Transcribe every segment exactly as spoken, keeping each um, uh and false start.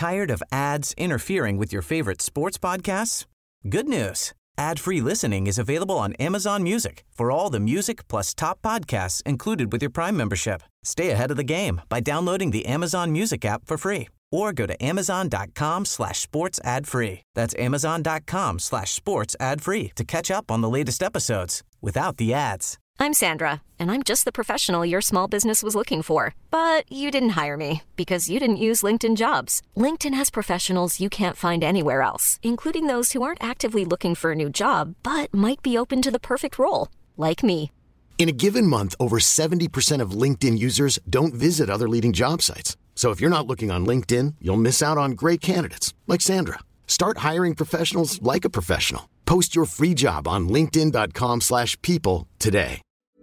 Tired of ads interfering with your favorite sports podcasts? Good news. Ad-free listening is available on Amazon Music for all the music plus top podcasts included with your Prime membership. Stay ahead of the game by downloading the Amazon Music app for free or go to amazon.com slash sports ad free. That's amazon.com slash sports ad free to catch up on the latest episodes without the ads. I'm Sandra, and I'm just the professional your small business was looking for. But you didn't hire me because you didn't use LinkedIn Jobs. LinkedIn has professionals you can't find anywhere else, including those who aren't actively looking for a new job, but might be open to the perfect role, like me. In a given month, over seventy percent of LinkedIn users don't visit other leading job sites. So if you're not looking on LinkedIn, you'll miss out on great candidates like Sandra. Start hiring professionals like a professional. Post your free job on linkedin.com slash people today.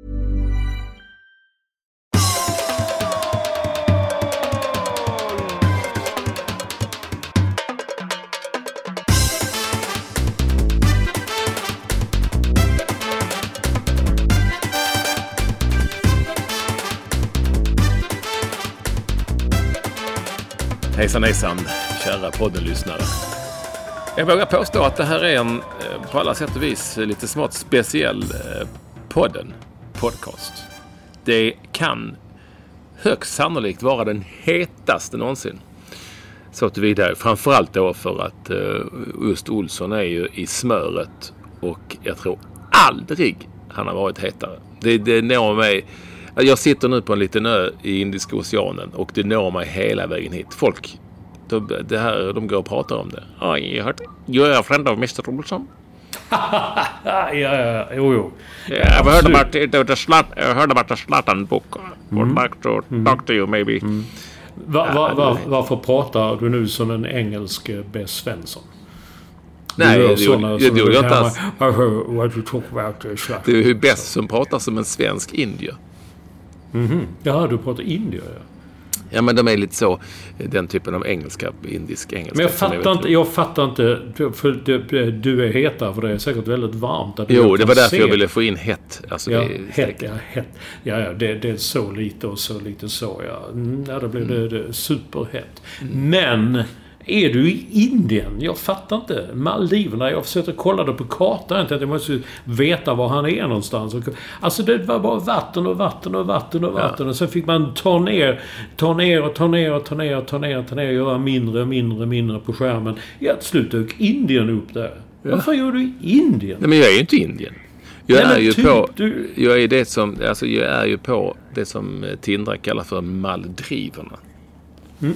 Hejsan hejsan, kära poddenlyssnare. Jag vågar påstå att det här är en på alla sätt och vis lite smått speciell podden, podcast. Det kan högst sannolikt vara den hetaste någonsin. Så att vidare, framförallt då för att just Olsson är ju i smöret och jag tror aldrig han har varit hetare. Det, det når mig. Jag sitter nu på en liten ö i Indiska oceanen och det når mig hela vägen hit. Folk, de, det här, de går och pratar om det. Oj, jag hörde, you are a friend of mister Olsson. ja, ja, jo, jo. Yeah, I heard about it, the slat, I heard about the Zlatan book. Would like to talk to you maybe. Mm. Va, va, va, varför pratar du nu som en engelsk Bess Svensson? Nej, det gjorde jag inte alls. Det är ju Bess som pratar som en svensk indier. Mm-hmm. Ja, du pratar indier, ja. Ja, men de är lite så, den typen av engelska, indisk engelska. Men jag fattar inte, jag fattar inte, för du, du är hetare, för det är säkert väldigt varmt. Att jo, det var därför jag ville få in hett. Alltså, ja, det är hett, ja, hett. Ja, ja, det, det är så lite och så lite så, ja. Ja, då blir det, det superhett. Mm. Men är du i Indien? Jag fattar inte. Maldiverna, jag försökte kolla det på kartan. Jag måste veta var han är någonstans. Alltså det var bara vatten och vatten och vatten och vatten. Ja. Och sen fick man ta ner, ta ner och ta ner och ta ner och ta ner och ta ner och göra mindre och mindre och mindre på skärmen. Ja, till slut dök Indien upp där. Ja. Varför gör du i Indien? Nej, men jag är ju inte i Indien. Jag Nej, är ju typ, på du... jag är det som alltså jag är ju på det som Tindra kallar för Maldiverna. Mm.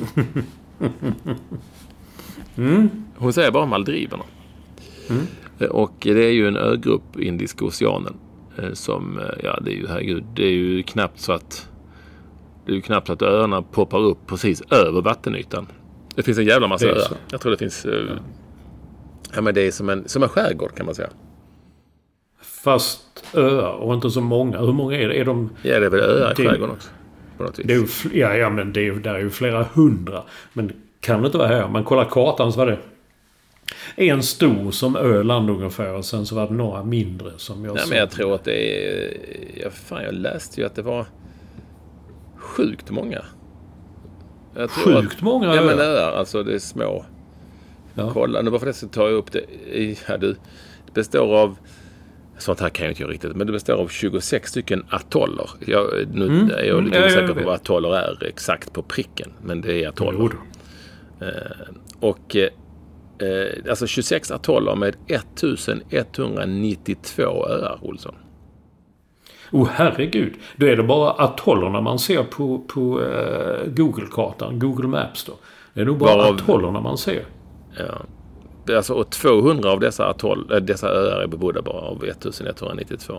Mm. Hon säger bara Maldiverna. Mm. Och det är ju en ögrupp i Indiska oceanen som, ja, det är ju herregud, det är ju knappt så att det är ju knappt så att öarna poppar upp precis över vattenytan. Det finns en jävla massa öar. Jag tror det finns ja. Ja, men det är som en, som en skärgård kan man säga. Fast öar och inte så många. Hur många är det? Är de... Ja, det är väl öar i skärgården också. På något vis. Det är ju, ja, ja, men det är, där är ju flera hundra. Men kan det inte vara här? Man kollar kartan så var det en stor som Öland ungefär och sen så var det några mindre som jag Nej, men jag tror att det är... Ja, fan, jag läste ju att det var sjukt många. Jag tror sjukt att, många öar? Ja, men öar. öar. Alltså det är små. Ja. Kolla, nu bara för det så tar jag upp det. Ja, du, det består av... Sånt här kan jag inte göra riktigt. Men det består av tjugosex stycken atoller. Jag, nu mm. är jag lite mm. osäker ja, på vad atoller är exakt på pricken. Men det är atoller. Eh, och eh, alltså tjugosex atoller med ettusenetthundranittiotvå öar, Olsson. Oh, herregud. Då är det bara atollerna man ser på, på uh, Google-kartan. Google Maps då. Det är nog bara Varav, atollerna man ser. Ja. Alltså, och tvåhundra av dessa, atoll, äh, dessa öar är bebodda bara av ettusenetthundranittiotvå.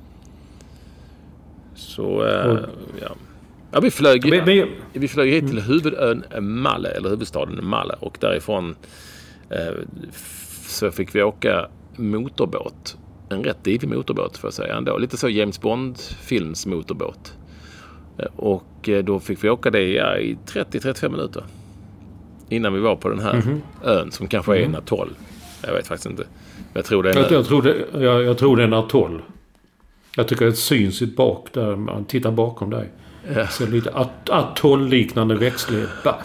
Så, äh, och, ja. Ja, vi flög, men, men, vi flög hit till huvudön Malé, eller huvudstaden Malé. Och därifrån äh, så fick vi åka motorbåt. En rätt divig motorbåt får jag säga ändå. Lite så James Bond-films motorbåt. Och då fick vi åka det ja, i trettio till trettiofem minuter. Innan vi var på den här mm-hmm. ön som kanske är mm-hmm. en atoll. Jag vet faktiskt inte. Jag tror det är en jag, jag, tror det, jag, jag tror det är en atoll. Jag tycker det syns i bak där man tittar bakom dig. Ja. Så lite at- atoll-liknande växtlighet. Bass.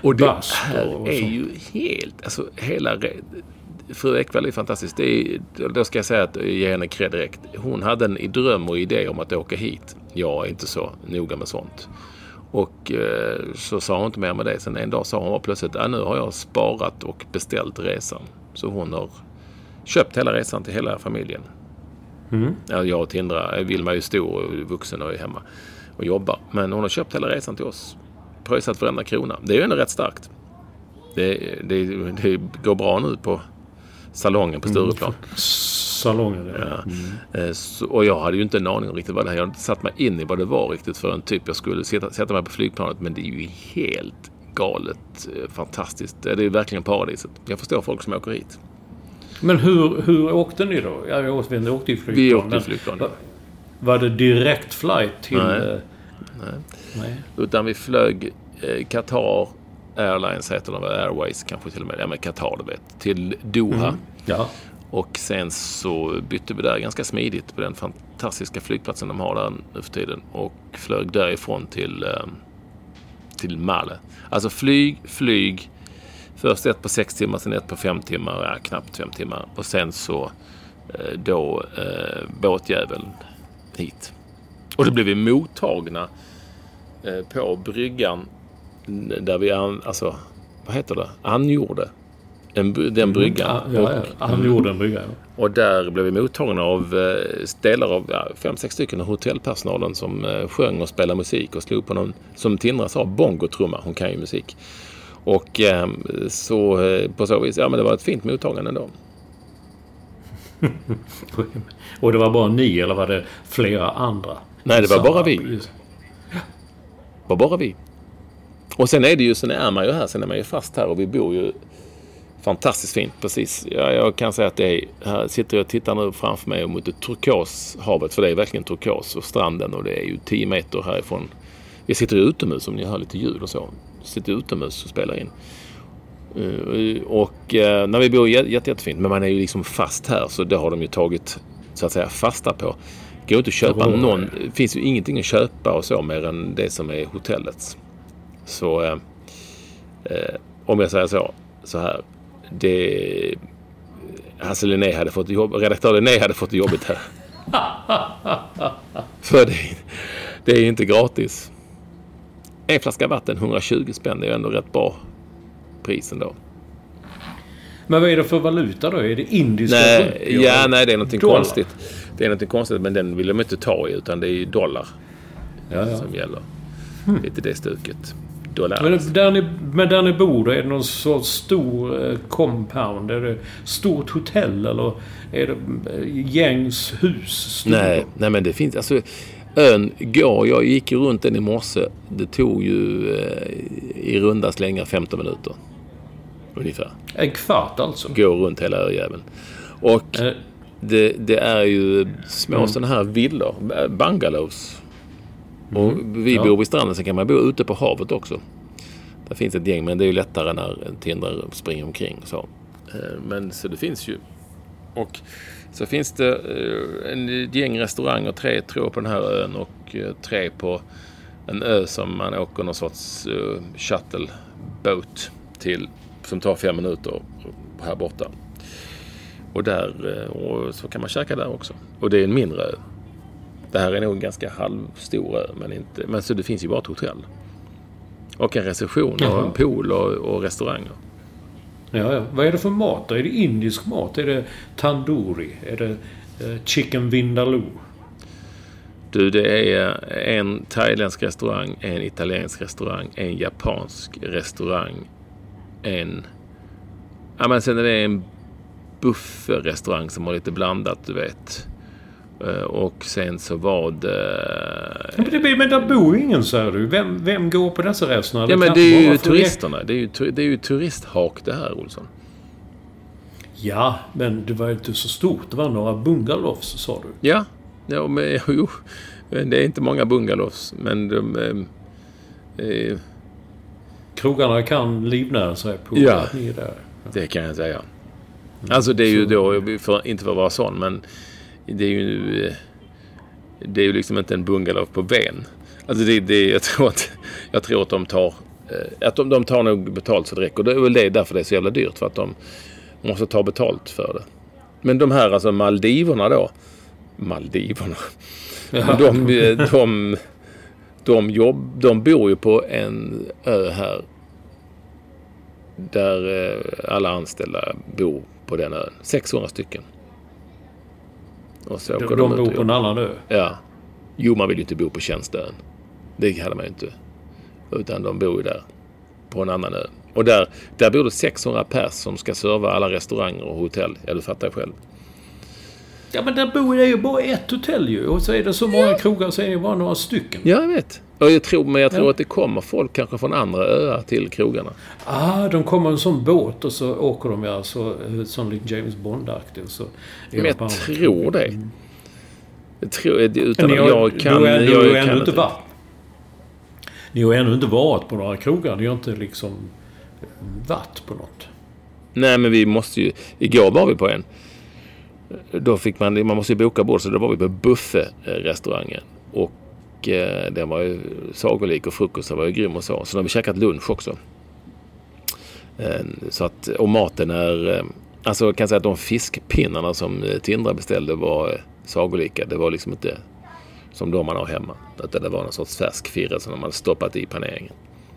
Och det Bast här och är så. ju helt, alltså hela Fru Ekvall är fantastiskt. Det är, då ska jag säga att jag ger henne cred direkt. Hon hade en dröm och idé om att åka hit. Jag är inte så noga med sånt. Och eh, så sa hon inte mer med det. Sen en dag sa hon plötsligt, ah, nu har jag sparat och beställt resan. Så hon har köpt hela resan till hela familjen. Mm. Ja, jag och Tindra, Vilma är ju stor och vuxen och är hemma och jobbar. Men hon har köpt hela resan till oss. Pröjsat varenda krona. Det är ju ändå rätt starkt. Det, det, det går bra nu på salongen på Stureplan. Mm. Salongen, ja. ja. Mm. Så, och jag hade ju inte en aning om riktigt vad det här. Jag hade inte satt mig in i vad det var riktigt för en typ. Jag skulle sätta, sätta mig på flygplanet, men det är ju helt galet fantastiskt. Det är verkligen paradiset. Jag förstår folk som åker hit. Men hur, hur åkte ni då? Ja, jag åkte, vi åkte i flygplan. Vi åkte i flygplan. Var, var det direkt flight till... Nej. Eh, Nej. nej. Utan vi flög eh, Qatar Airlines heter de, Airways kanske till och med. Ja, men Qatar, du vet. Till Doha. Mm. Ja. Och sen så bytte vi där ganska smidigt på den fantastiska flygplatsen de har där nu för tiden. Och flög därifrån till, eh, till Malé. Alltså flyg, flyg. Först ett på sex timmar, sen ett på fem timmar. Ja, knappt fem timmar. Och sen så eh, då eh, båtjäveln hit. Och då blev vi mottagna eh, på bryggan där vi, an, alltså, vad heter det? Angjorde. En, den bryggan. Mm, ja, ja, han gjorde en brygga. Ja. Och där blev vi mottagna av eh, delar av ja, fem, sex stycken av hotellpersonalen som eh, sjöng och spelade musik och slog på någon, som Tindra sa, bongotrumma. Hon kan ju musik. Och eh, så eh, på så vis, ja men det var ett fint mottagande då. Och det var bara ni eller var det flera andra? Nej, det var Samma, bara vi. Just. Det var bara vi. Och sen är det ju, sen är man ju här, sen är man ju fast här och vi bor ju fantastiskt fint, precis. Ja, jag kan säga att det är, här sitter jag och tittar nu framför mig mot det turkoshavet, för det är verkligen turkos och stranden och det är ju tio meter härifrån. Vi sitter ju utomhus om ni hör lite ljud och så. Vi sitter utomhus och spelar in. Uh, och uh, när vi bor jätte, jätte, jättefint, men man är ju liksom fast här så det har de ju tagit så att säga fasta på. Går inte att köpa oh, någon, det finns ju ingenting att köpa och så mer än det som är hotellets. Så uh, uh, om jag säger så så här, det Hasse Linné hade fått jobb, redaktör Linné hade fått jobbet här. För det, det är inte gratis. En flaska vatten, hundratjugo spänn, det är ändå rätt bra prisen då. Men vad är det för valuta då? Är det indiska? Nej, ja, nej, det är någonting dollar. konstigt. Det är någonting konstigt, men den vill de inte ta i, utan det är ju dollar ja, ja. som gäller. Hmm. Lite det stuket. Dollar. Men där, ni, men där ni bor, är det någon sorts stor eh, compound? Är det stort hotell eller är det eh, gängs hus? Stora? Nej, nej, men det finns, alltså ön går, jag gick ju runt den i morse, det tog ju eh, i runda slängar femton minuter ungefär. En kvart alltså? Gå runt hela öjäveln. Och eh. det, det är ju små mm. sådana här villor, bungalows. Och vi ja. bor vid stranden, så kan man bo ute på havet också. Där finns ett gäng, men det är ju lättare när Tindra springer omkring. Så. Men så det finns ju. Och så finns det en gäng restauranger, tre tror på den här ön och tre på en ö som man åker någon sorts uh, shuttleboat till, som tar fem minuter här borta. Och där och så kan man käka där också. Och det är en mindre ö. Det här är nog en ganska halvstor ö, men inte, men så det finns ju bara ett hotell. Och en reception och en pool och, och restauranger. Ja, ja. Vad är det för mat? Är det indisk mat? Är det tandoori? Är det eh, chicken vindaloo? Du, det är en thailändsk restaurang, en italiensk restaurang, en japansk restaurang, en... Ja, men sen är det en bufferrestaurang som har lite blandat, du vet. Och sen så var det... Men, det, men där bor ingen, säger du. Vem, vem går på dessa resorna? Ja, men det är ju turisterna. Det är ju, det är ju turisthak det här, Olsson. Ja, men det var inte så stort. Det var några bungalows, sa du. Ja, ja men, jo, det är inte många bungalows. Men de... Eh, Krogarna kan livnära sig på ja, att ni är där. Ja, det kan jag säga. Alltså det är ju då, för, inte för att vara sån, men det är ju det är ju liksom inte en bungalow på Ven. Alltså det, det jag tror att jag tror att de tar Eh, att de, de tar nog betalt så det räcker. Och det är väl det därför det är så jävla dyrt. För att de måste ta betalt för det. Men de här alltså Maldiverna då. Maldiverna. Ja. De, de, de, jobb, de bor ju på en ö här. Där eh, alla anställda bor på den ön. sexhundra stycken. Och så de de bor på en annan ö? Ja. Jo, man vill ju inte bo på tjänstön. Det hade man ju inte. Utan de bor ju där. På en annan ö. Och där, där bor det sexhundra pers som ska serva alla restauranger och hotell. Ja, du fattar själv. Ja, men där bor det ju bara ett hotell ju. Och så är det så många ja. krogar så är det bara några stycken. Ja, jag vet. Och jag tror, men jag tror ja. att det kommer folk kanske från andra öar till krogarna. Ah, de kommer en sån båt och så åker de ja så som lite James Bond-aktigt. Så men jag tror det. Mm. Jag tror det utan att jag kan... Du är, jag, du jag är kan ännu inte inte varit. Ni har ännu inte varit på några krogar. Ni har inte liksom varit på något. Nej, men vi måste ju... Igår var vi på en. Då fick man... Man måste ju boka bord, så då var vi på Buffet-restaurangen. Och eh, den var ju sagolik och frukost var ju grym och så. Så de har vi käkat lunch också. Eh, så att... Och maten är... Eh, alltså jag kan säga att de fiskpinnarna som Tindra beställde var eh, sagolika. Det var liksom inte... som de man har hemma. Att det var någon sorts färsk firre som de hade stoppat i paneringen.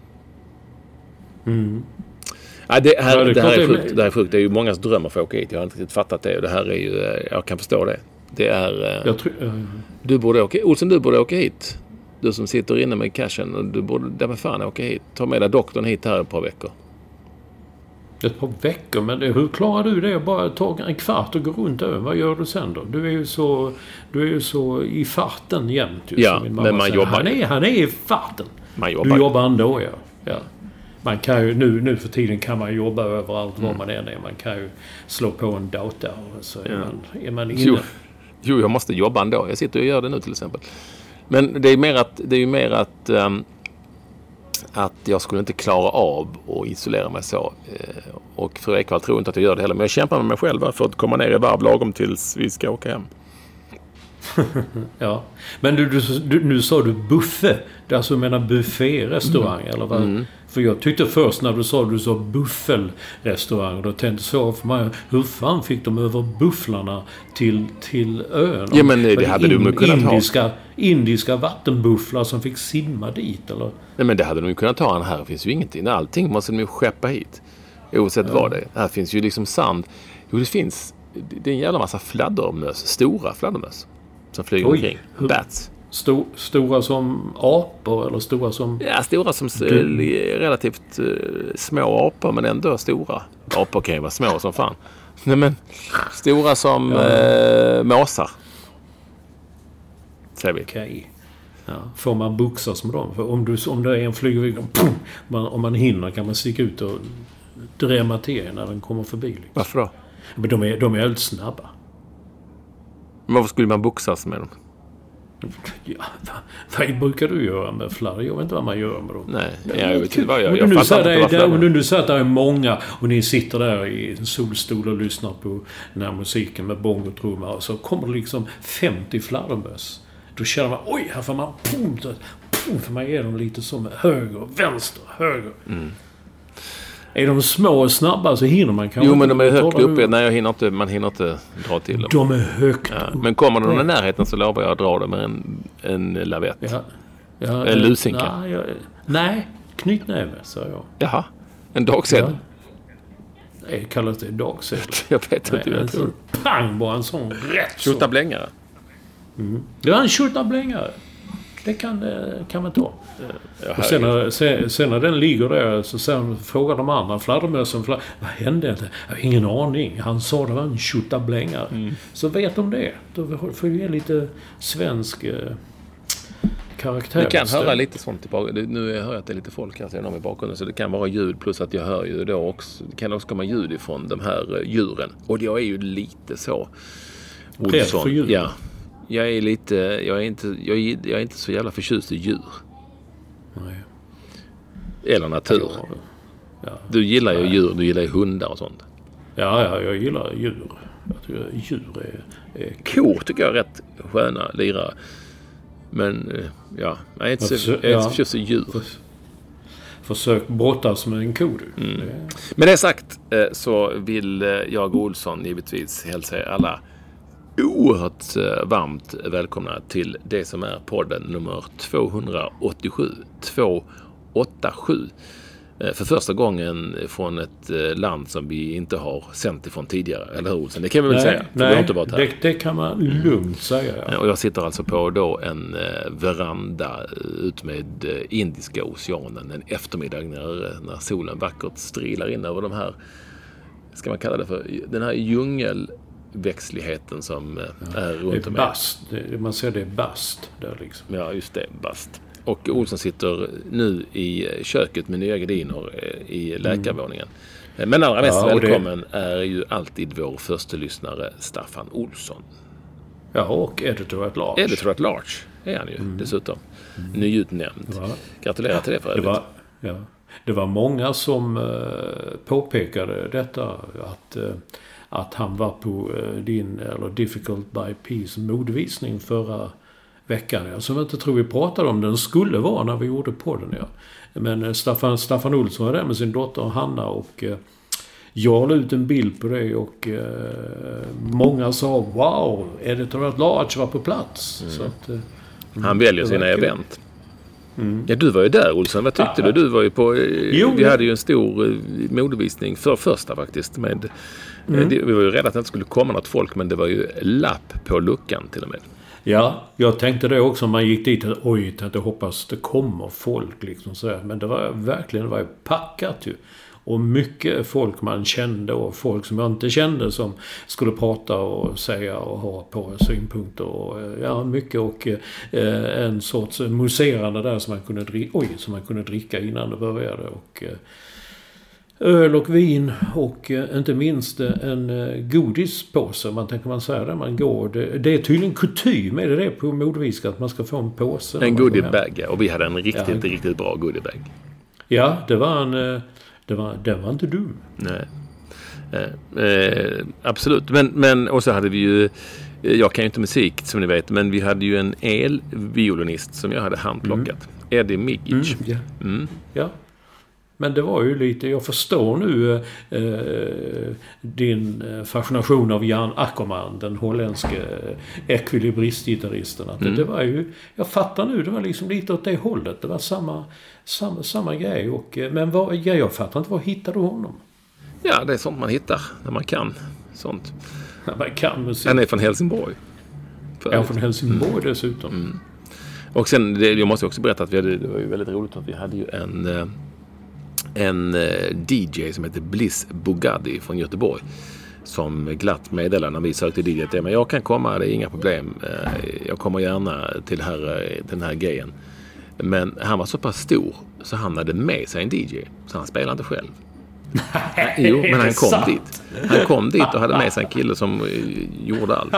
Mm. Ja, det, här, ja, det, det, här är sjukt, det här är sjukt. Det är ju mångas dröm att få åka hit. Jag har inte riktigt fattat det. Och det här är ju... Jag kan förstå det. Det är... Jag tror, uh... Du borde åka... Olsson, du borde åka hit. Du som sitter inne med cashen. Och du borde... Där med fan åka hit. Ta med dig doktorn hit här ett par veckor. Ett par veckor? Men det, hur klarar du det? Bara ta en kvart och gå runt över. Vad gör du sen då? Du är ju så, du är ju så i farten jämt. Ju, ja, men man säger. jobbar han är, han är i farten. Man jobbar. Du jobbar ändå, ja. ja. Man kan ju, nu, nu för tiden kan man jobba överallt mm. var man än är. Man kan ju slå på en dator och så är, ja. man, är man inne. Jo, jo, jag måste jobba ändå. Jag sitter och gör det nu till exempel. Men det är mer att... Det är ju mer att um, att jag skulle inte klara av att isolera mig så. Och fru Ekvall tror inte att jag gör det heller. Men jag kämpar med mig själv för att komma ner i varv lagom tills vi ska åka hem. Ja. Men du, du, du, nu sa du buffet. Det är alltså menar buffet-restaurang mm. eller vad? Mm. För jag tyckte först när du sa du sa buffelrestaurang, då tänkte så för mig, hur fan fick de över bufflarna till, till ön? Ja, men det, det hade in, du nog kunnat indiska, ha. Indiska vattenbufflar som fick simma dit, eller? Nej, men det hade de ju kunnat ta. Här finns ju ingenting. Allting måste de ju skeppa hit. Oavsett ja. vad det är. Här finns ju liksom sand. Jo, det finns... Det är en jävla massa fladdermöss. Stora fladdermöss. Som flyger Oj, omkring. Hur? Bats. Stor, stora som apor eller stora som... Ja, stora som du... relativt uh, små apor, men ändå stora. Apor kan ju vara små som fan. Nej, men stora som ja. uh, måsar. Säger vi. Okej. Okay. Ja. Får man boxas med dem? För om, du, om det är en flygväg, om man hinner kan man sticka ut och drämma till när den kommer förbi. Liksom. Varför då? Men de är, de är väldigt snabba. Men varför skulle man boxas med dem? Ja, vad, vad brukar du göra med flarr? Jag vet inte vad man gör med dem. Nej, jag, jag vet inte vad jag gör. Om du nu säger att det är många och ni sitter där i en solstol och lyssnar på den här musiken med bongotrumma och så kommer det liksom femtio fladdermöss. Då känner man, oj, här får man pum, pum, för mig är de lite som höger, vänster, höger. Mm. Är de små och snabba så hinner man kanske... Jo, men de är högt uppe. Nej, jag hinner inte, man hinner inte dra till dem. De är högt ja. Men kommer de i närheten så lovar jag att dra dem med en, en lavett. Ja. Ja, en lusinka. Nej, jag, nej knytnäve, sa jag. Jaha, en dagsedel. Ja. Nej, kallas det dagsedel. Jag vet inte. Nej, en sån pang, bara en sån rätt så. Tjottablängare. Mm. Det var en tjottablängare. Det kan, kan man ta. Och sen när, sen, sen när den ligger där så sen frågar de andra fladdermössen, vad hände? Jag har ingen aning. Han sa det var en tjottablängare. Mm. Så vet de det. Då får vi ge lite svensk eh, karaktär. Du kan höra lite sånt i bakgrunden. Nu hör jag att det är lite folk här sedan i bakgrunden. Så det kan vara ljud plus att jag hör ju då också. Det kan också komma ljud ifrån de här djuren. Och jag är ju lite så... Rädd för djur? Ja. Jag är lite, jag är inte, jag är, jag är inte så jävla förtjust i djur. Nej. Eller natur. Ja, ja. Du gillar ju djur, du gillar ju hundar och sånt. Ja, ja, jag gillar djur. Jag tycker djur är, är... Kor tycker jag är rätt sköna lirare. Men ja, jag är inte så, jag är inte ja. förtjust i djur. försökt brottas med en ko. Mm. Med det sagt så vill jag och Olsson givetvis hälsa alla oerhört varmt välkomna till det som är podden nummer tvåhundraåttiosju. tvåhundraåttiosju. För första gången från ett land som vi inte har sänt ifrån tidigare. Eller hur, Olsson? Det kan vi väl nej, säga? För nej, vi har inte varit här. Det, det kan man lugnt säga. Ja. Och jag sitter alltså på då en eh, veranda ut med eh, Indiska oceanen en eftermiddag när, när solen vackert strilar in över de här, ska man kalla det för, den här djungelväxtligheten som eh, ja, är runt om. Det är bast. Det, man ser det är bast där liksom. Ja, just det, bast. Och Olsson sitter nu i köket med nya gardiner i läkarvåningen. Mm. Men allra mest ja, välkommen det... är ju alltid vår första lyssnare Staffan Olsson. Ja, och editor at large. Editor at large är han ju mm. dessutom. Mm. Nyutnämnd. Var... Gratulerar till det för övrigt. Det var, ja. Det var många som uh, påpekade detta att, uh, att han var på uh, din eller Difficult by Peace modvisning förra veckan. Ja. Som jag inte tror vi pratade om den skulle vara när vi gjorde podden. Ja. Men Staffan, Staffan Olsson var där med sin dotter Hanna och eh, jag la ut en bild på det och eh, många sa wow, Editor at large var på plats. Mm. Så att, eh, han väljer sina event. Mm. Ja, du var ju där, Olsson. Vad tyckte du? Du var ju på... Jo, vi hade ju en stor modevisning för första faktiskt. Med, mm. det, vi var ju rädda att det inte skulle komma något folk, men det var ju lapp på luckan till och med. Ja, jag tänkte det också. Man gick dit och oj, att jag hoppas det kommer folk liksom så här. Men det var verkligen det var packat ju. Och mycket folk man kände och folk som jag inte kände som skulle prata och säga och ha på synpunkter och ja, mycket och eh, en sorts muserande där som man kunde dricka, oj, som man kunde dricka innan det började och eh, öl och vin och eh, inte minst en eh, godispåse. Man tänker man säga det, man går. Det, det är tydligen kutym, är det det på modviska att man ska få en påse? En goodiebag, ja. Och vi hade en riktigt, ja. riktigt bra goodiebag. Ja, det var en... Eh, det var, den var inte dum. Nej. Eh, eh, absolut. Men, men och så hade vi ju... Jag kan ju inte musik som ni vet, men vi hade ju en elviolinist som jag hade handplockat. Mm. Eddie Migic. Mm, ja. Mm. ja. Men det var ju lite, jag förstår nu eh, din fascination av Jan Ackerman, den holländske ekvilibristgitarristen. Mm. Det var ju, jag fattar nu, det var liksom lite åt det hållet. Det var samma, samma, samma grej. Och, men vad, ja, jag fattar inte, var hittade du honom? Ja, det är sånt man hittar när man kan sånt. När man kan musik. Han är från Helsingborg. För ja, från Helsingborg mm. dessutom. Mm. Och sen, det, jag måste också berätta att vi hade, det var ju väldigt roligt att vi hade ju en... en D J som heter Bliss Bugatti från Göteborg som glatt meddelade när vi sökte D J att men jag kan komma, det är inga problem, jag kommer gärna till här, den här grejen. Men han var så pass stor så han hade med sig en D J så han spelade inte själv. Nej, jo, men han kom sant? dit han kom dit och hade med sig en kille som gjorde allt.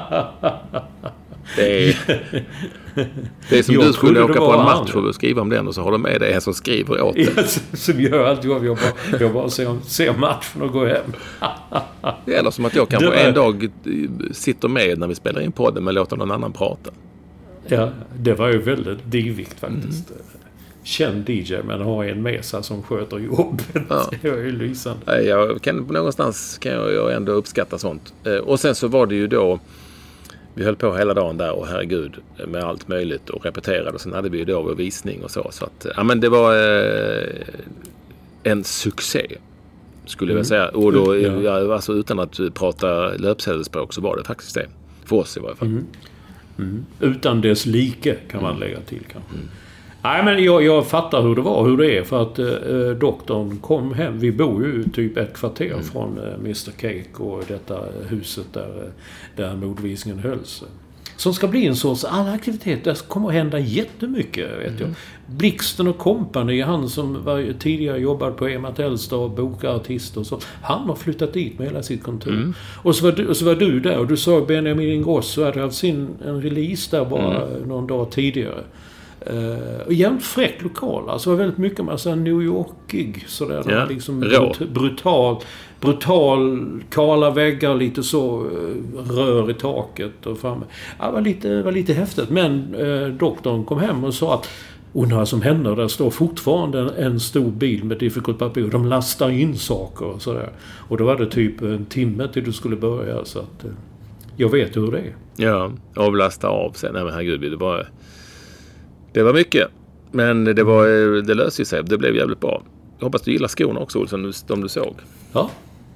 Det är, det är som jag du skulle åka på en match och skriva om den och så har du med dig en som skriver åt dig. Ja, som gör allt jag jag bara, jag bara ser, ser matchen och går hem. Eller som att jag kanske var... en dag sitter med när vi spelar in podden men låter någon annan prata. Ja, det var ju väldigt divigt faktiskt. Mm. Känd D J men har en mesa som sköter jobbet. Ja. Det är ju lysande. Jag kan, någonstans kan jag ändå uppskatta sånt. Och sen så var det ju då vi höll på hela dagen där och herregud med allt möjligt och repeterade och sen hade vi ju då vår visning och så. Så att, ja men det var eh, en succé skulle jag mm. säga. Och då, ja. Ja, alltså, utan att prata löpsedelsspråk så var det faktiskt det. För oss i varje fall. Mm. Mm. Utan dess like kan man lägga till kanske. Mm. Nej men jag, jag fattar hur det var, hur det är för att eh, doktorn kom hem. Vi bor ju typ ett kvarter mm. från eh, mister Cake och detta huset där, där modvisningen hölls. Som ska bli en sorts all aktivitet. Det kommer att hända jättemycket, vet mm. jag. Blixten och Company, han som var, tidigare jobbade på Emma Telstar och bokartist och så. Han har flyttat dit med hela sitt kontor. Mm. Och, så var du, och så var du där och du sa Benjamin Ingrosso hade haft sin en release där bara mm. någon dag tidigare. Uh, och jävligt fräck lokal. Alltså var väldigt mycket massa New Yorkig sådär. Ja, liksom brut, brutal, brutal, kala väggar, lite så uh, rör i taket och framme. Ja, det var lite, var lite häftigt. Men uh, doktorn kom hem och sa att undrar vad som händer. Där står fortfarande en, en stor bil med difficult papier. De lastar in saker och sådär. Och då var det typ en timme till du skulle börja. Så att eh, jag vet hur det är. Ja, avlasta av sen. Nej men herregud, det var, det var mycket. Men det, var, det löste sig. Det blev jävligt bra. Jag hoppas du gillar skorna också, Olsson, som du såg. Ja.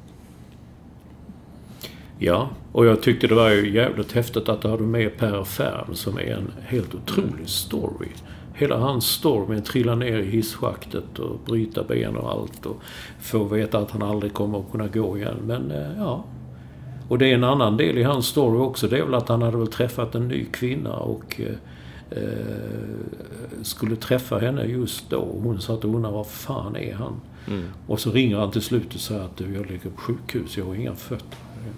Ja, och jag tyckte det var ju jävligt häftigt att du hade med Per Färm som är en helt otrolig story. Hela hans story med att trilla ner i hisschaktet och bryta ben och allt och få veta att han aldrig kommer att kunna gå igen. Men ja, och det är en annan del i hans story också. Det är väl att han hade väl träffat en ny kvinna och eh, skulle träffa henne just då. Hon sa att hon undrar vad fan är han? Mm. Och så ringer han till slut och säger att jag ligger på sjukhus, jag har inga fötter.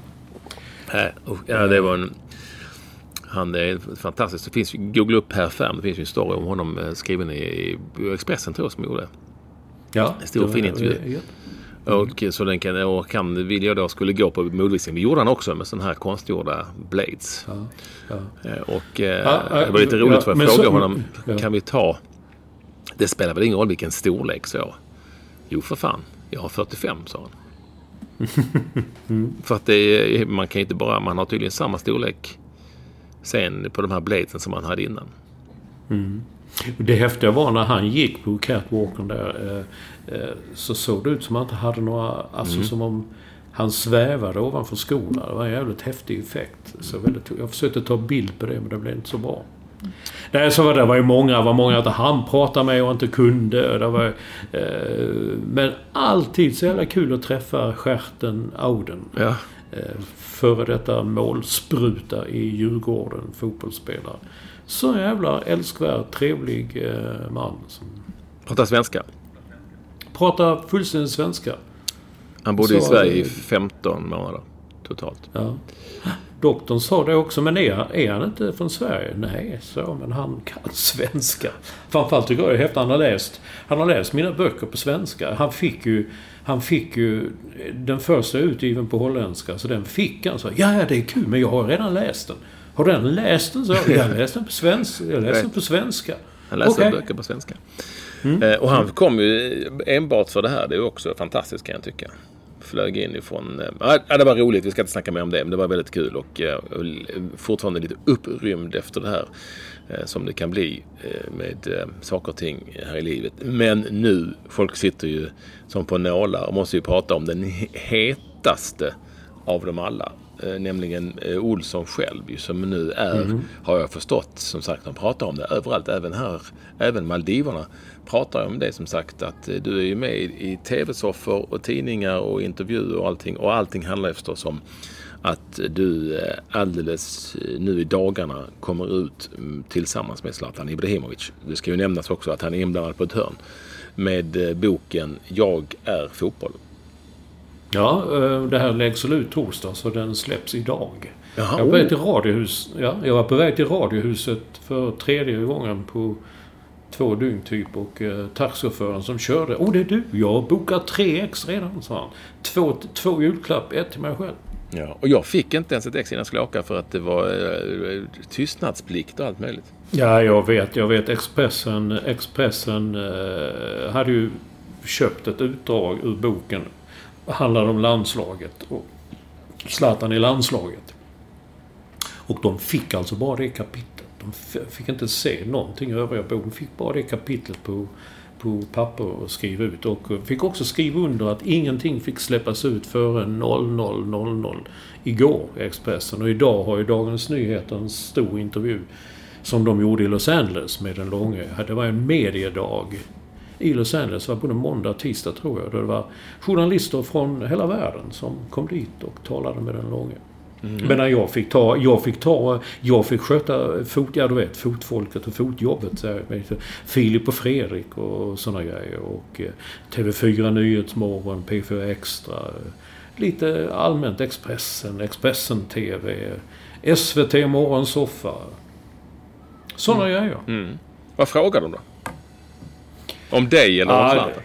Ja, det var en... Han är fantastisk. Det finns ju, googla upp Per Färm. Det finns ju en story om honom skriven i, i Expressen, tror jag, som gjorde. Ja. En stor fin intervju. Ja. Och så den kan, och han ville jag då skulle gå på modvisning. Det gjorde han också med sådana här konstgjorda blades. Ja. Ja. Och ja, det var lite roligt för att ja, fråga så, honom, ja. Kan vi ta... Det spelar väl ingen roll vilken storlek, så. Jo, för fan. Jag har fyrtiofem, sa han. mm. För att det är, man kan inte bara, man har tydligen samma storlek sen på de här bladesen som man hade innan. Mm. Det häftiga var när han gick på catwalken där eh, eh, så såg det ut som att han inte hade några, alltså mm. som om han svävade ovanför skorna. Det var en jävligt häftig effekt. Så väldigt, jag försökte ta bild på det, men det blev inte så bra. Nej, så var det var ju många, var många att han pratade med och inte kunde. Det var, eh, men alltid så jävla kul att träffa Stjärten Auden. Ja. Eh, före detta målspruta i Djurgården, fotbollsspelare. Så jävla älskvärd, trevlig eh, man. Som pratar svenska? Pratar fullständigt svenska. Han bodde så, i Sverige i femton månader totalt. Ja. Doktorn sa det också, men är, är han inte från Sverige? Nej, så, men han kan svenska. Framförallt tycker jag det är häftigt. Han har läst, han har läst mina böcker på svenska. Han fick ju, han fick ju den första utgiven på holländska, så den fick han. Så, ja, det är kul, men jag har redan läst den. Har du redan läst den? Så, jag har läst den på svenska. Jag läste den på svenska. Han läste okay. böcker på svenska. Mm. Eh, och han kom ju enbart för det här. Det är också fantastiskt, kan jag tycka. Flög in ifrån... Ja, det var roligt. Vi ska inte snacka mer om det, men det var väldigt kul och uh, fortfarande lite upprymd efter det här uh, som det kan bli uh, med uh, saker och ting här i livet. Men nu, folk sitter ju som på nålar och måste ju prata om den hetaste av dem alla. Uh, nämligen uh, Olsson själv, ju, som nu är, mm. har jag förstått, som sagt, de pratar om det överallt, även här, även Maldiverna pratar om det, som sagt, att uh, du är ju med i, i tv-soffor och tidningar och intervjuer och allting, och allting handlar förstås om att du uh, alldeles uh, nu i dagarna kommer ut um, tillsammans med Zlatan Ibrahimovic. Det ska ju nämnas också att han är inblandad på ett hörn med uh, boken Jag är fotboll. Ja, det här läggs ut torsdag, så den släpps idag. Jaha, jag var på väg till radiohus. Ja, jag var på väg till radiohuset för tredje gången på två dygn typ, och eh, taxichauffören som körde. Åh, oh, det är du. Jag har bokat tre ex redan, sa han. Två, två julklapp, ett till mig själv. Ja, och jag fick inte ens ett ex innan jag skulle åka för att det var eh, tystnadsplikt och allt möjligt. Ja, jag vet. Jag vet. Expressen, Expressen eh, hade ju köpt ett utdrag ur boken. Handlar om landslaget och Zlatan i landslaget. Och de fick alltså bara det kapitlet. De fick inte se någonting över boken. De fick bara det kapitlet på, på papper och skriva ut. Och fick också skriva under att ingenting fick släppas ut före noll noll noll noll igår i Expressen. Och idag har ju Dagens Nyheter en stor intervju som de gjorde i Los Angeles med den långa. Det var en mediedag i Los Angeles, var både måndag och tisdag tror jag. Det var journalister från hela världen som kom dit och talade med den långa. Mm. Men när jag fick ta, jag fick ta, jag fick sköta fot, ja du vet, fotfolket och fotjobbet. Så här, Filip och Fredrik och sådana grejer. Och eh, T V fyra Nyhetsmorgon, P fyra Extra, lite allmänt Expressen, Expressen T V, S V T Morgonsoffa. Sådana mm. grejer. Mm. Vad frågar de då? Om dig eller om Zlatan?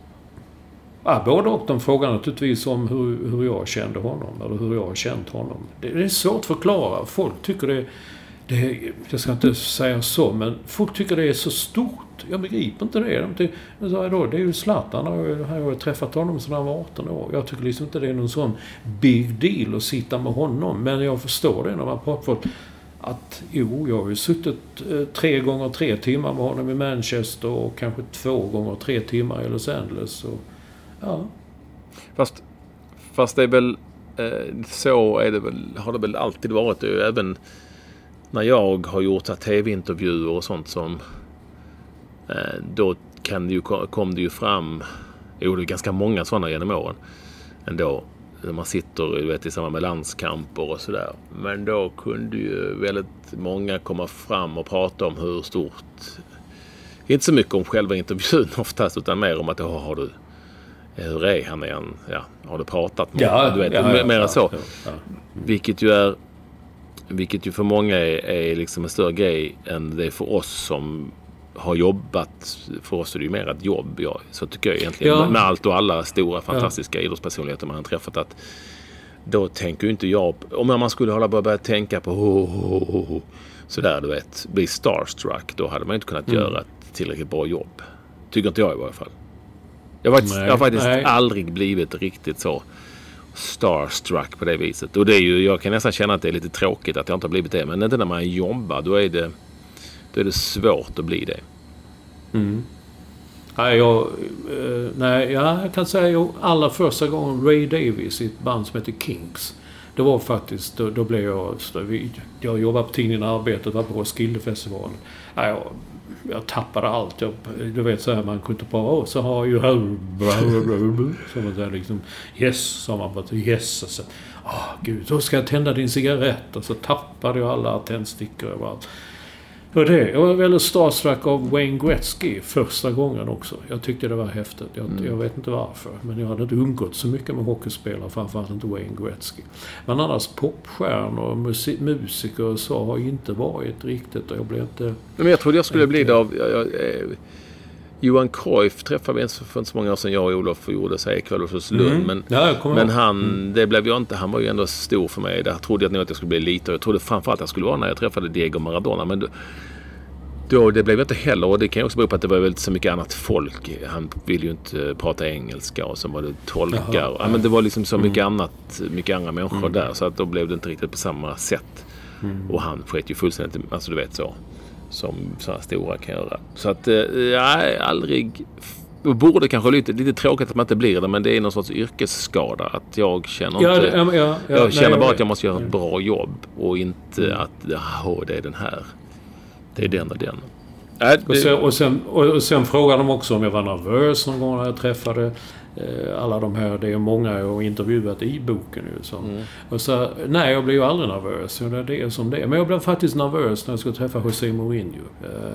Ja, både och. De frågar naturligtvis om hur, hur jag kände honom eller hur jag har känt honom. Det, det är svårt att förklara. Folk tycker det, det, jag ska inte säga så, men folk tycker det är så stort. Jag begriper inte det. De tycker, då, det är ju Zlatan, och jag har träffat honom sedan han var arton år. Jag tycker liksom inte det är någon sån big deal att sitta med honom. Men jag förstår det när man pratar folk att jo, jag har ju suttit eh, tre gånger tre timmar med honom i Manchester och kanske två gånger tre timmar i Los Angeles. Och, ja. Fast, fast det är väl eh, så är det väl, har det väl alltid varit. Det även när jag har gjort så tv-intervjuer och sånt som eh, då kan det ju, kom det ju fram, jo det är ganska många sådana genom åren ändå, när man sitter du vet, i samband med landskamper och sådär. Men då kunde ju väldigt många komma fram och prata om hur stort, inte så mycket om själva intervjun oftast, utan mer om att oh, har du, hur är han igen? Ja, har du pratat med ja, du vet, ja, ja, mer ja, så. Ja, ja. Vilket ju är vilket ju för många är, är liksom en större grej än det är för oss som har jobbat. För oss är det ju mer ett jobb. Ja. Så tycker jag egentligen ja. med allt och alla stora fantastiska ja. idrottspersonligheter man har träffat, att då tänker ju inte jag, om man skulle hålla börja tänka på oh, oh, oh, sådär du vet, bli starstruck, då hade man inte kunnat mm. göra ett tillräckligt bra jobb. Tycker inte jag i varje fall. Jag har faktiskt, nej, jag har faktiskt aldrig blivit riktigt så starstruck på det viset. Och det är ju, jag kan nästan känna att det är lite tråkigt att jag inte har blivit det. Men inte när man jobbar, då är det, då är det svårt att bli det. Mm. Nej, jag, eh, nej, jag kan säga jag, allra första gången Ray Davies i ett band som heter Kinks. Det var faktiskt, då, då blev jag, jag jobbade på tidningen Arbetet, var på Roskildefestivalen. Nej, jag, jag tappade allt. Jag, du vet så här, man kunde inte bara, så har ju så man säger liksom, yes, sa man bara, yes, och så, åh oh, gud, då ska jag tända din cigarett, och så tappade jag alla tändstickor överallt. Och det, jag var väldigt starstruck av Wayne Gretzky första gången också. Jag tyckte det var häftigt. Jag, mm. jag vet inte varför. Men jag hade inte umgått så mycket med hockeyspelare. Framförallt inte Wayne Gretzky. Men annars popstjärnor och musik, musiker och så har inte varit riktigt. Och jag blev inte... Men jag trodde jag skulle bli det av... Jag, jag, eh, Johan Cruyff träffade vi för inte så många år sedan jag och Olof gjorde sig ikväll hos Lund. Mm. Men, ja, men han, mm. det blev jag inte. Han var ju ändå stor för mig. Där trodde jag nog att jag skulle bli lite. Jag trodde framförallt att jag skulle vara när jag träffade Diego Maradona. Men då, då det blev jag inte heller. Och det kan ju också bero på att det var väldigt så mycket annat folk. Han ville ju inte prata engelska. Och så var det tolkar. Jaha, ja, men det var liksom så mycket mm. annat. Mycket andra människor mm. där. Så att då blev det inte riktigt på samma sätt. Mm. Och han sket ju fullständigt. Alltså du vet så. Som sådana stora kan göra. Så att jag äh, aldrig... Borde kanske lite, lite tråkigt att man inte blir det, men det är någon sorts yrkesskada. Att jag känner ja, inte... Ja, ja, ja, jag känner nej, bara jag att jag måste göra ett bra jobb. Och inte mm. att oh, det är den här. Det är den och den. Äh, det... och, sen, och, sen, och sen frågade de också om jag var nervös någon gång när jag träffade alla de här, det är många jag har intervjuat i boken ju, så. Mm. Och så, nej jag blev ju aldrig nervös, det är det som det är. Men jag blev faktiskt nervös när jag skulle träffa José Mourinho. Uh,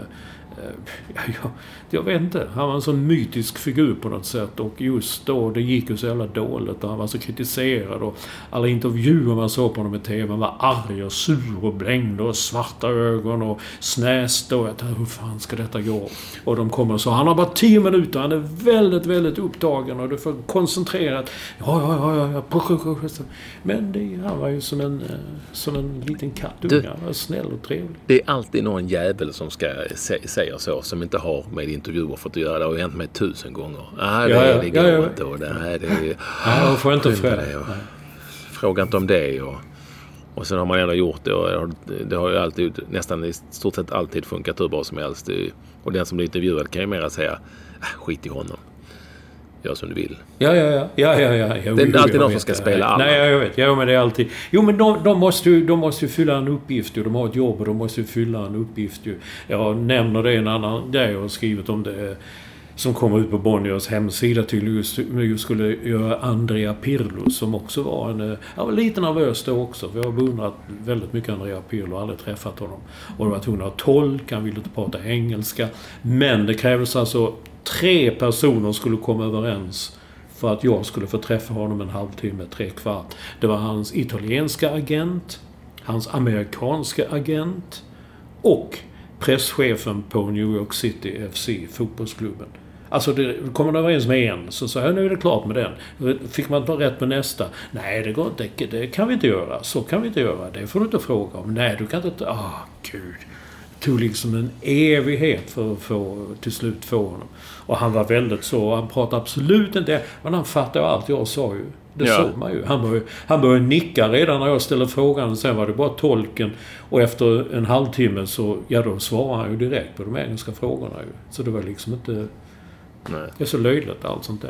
Jag, jag vet inte, han var en sån mytisk figur på något sätt, och just då det gick ju så jävla dåligt och han var så kritiserad, och alla intervjuer man såg på honom i tv var arg och sur och blängd och svarta ögon och snäst, och jag tänkte, hur fan ska detta gå? Och de kommer och sa, han har bara tio minuter, han är väldigt, väldigt upptagen och du får koncentrerat. Ja, ja, ja, ja. Men det, han var ju som en, som en liten kattunga, han var snäll och trevlig. Det är alltid någon jävel som ska säga så, som inte har med intervjuer fått att göra det, och hänt med tusen gånger. Ah, det, ja, ja, det går ja, ja. inte, och det här det är, ja, jag får inte fråga. Fråga inte om det, och, och sen har man ändå gjort det, och det har ju alltid, nästan i stort sett alltid funkat hur bra som helst, och den som blir intervjuad kan ju mera säga, ah, skit i honom. Gör som du vill. Ja, ja, ja. ja, ja, ja. Jo, det är jo, alltid någon som vet, ska spela alla. Nej, jag vet. Ja, men det är alltid... Jo, men de, de, måste ju, de måste ju fylla en uppgift. De har ett jobb och de måste ju fylla en uppgift. Jag nämner det en annan där jag har skrivit om det, som kommer ut på Bonniers hemsida till just, just skulle göra Andrea Pirlo, som också var en... Jag var lite nervös då också, för jag har beundrat väldigt mycket Andrea Pirlo, aldrig träffat honom. Och det var tvungen att tolk, han ville inte prata engelska. Men det krävdes alltså tre personer skulle komma överens för att jag skulle få träffa honom en halvtimme, tre kvart. Det var hans italienska agent, hans amerikanska agent och presschefen på New York City F C, fotbollsklubben. Alltså det, kommer man överens med en så sa jag nu är det klart med den. Fick man ta rätt på nästa? Nej, det går inte. Det kan vi inte göra. Så kan vi inte göra. Det får du inte fråga om. Nej, du kan inte... Ah, oh, gud. Det tog liksom en evighet för att få, till slut få honom. Och han var väldigt så... Han pratade absolut inte... Men han fattade allt jag sa ju. Det ja. såg man ju. Han började, han började nicka redan när jag ställde frågan. Sen var det bara tolken. Och efter en halvtimme så... Ja, då svarade han ju direkt på de engelska frågorna ju. Så det var liksom inte... Nej. Det är så löjligt allt sånt där.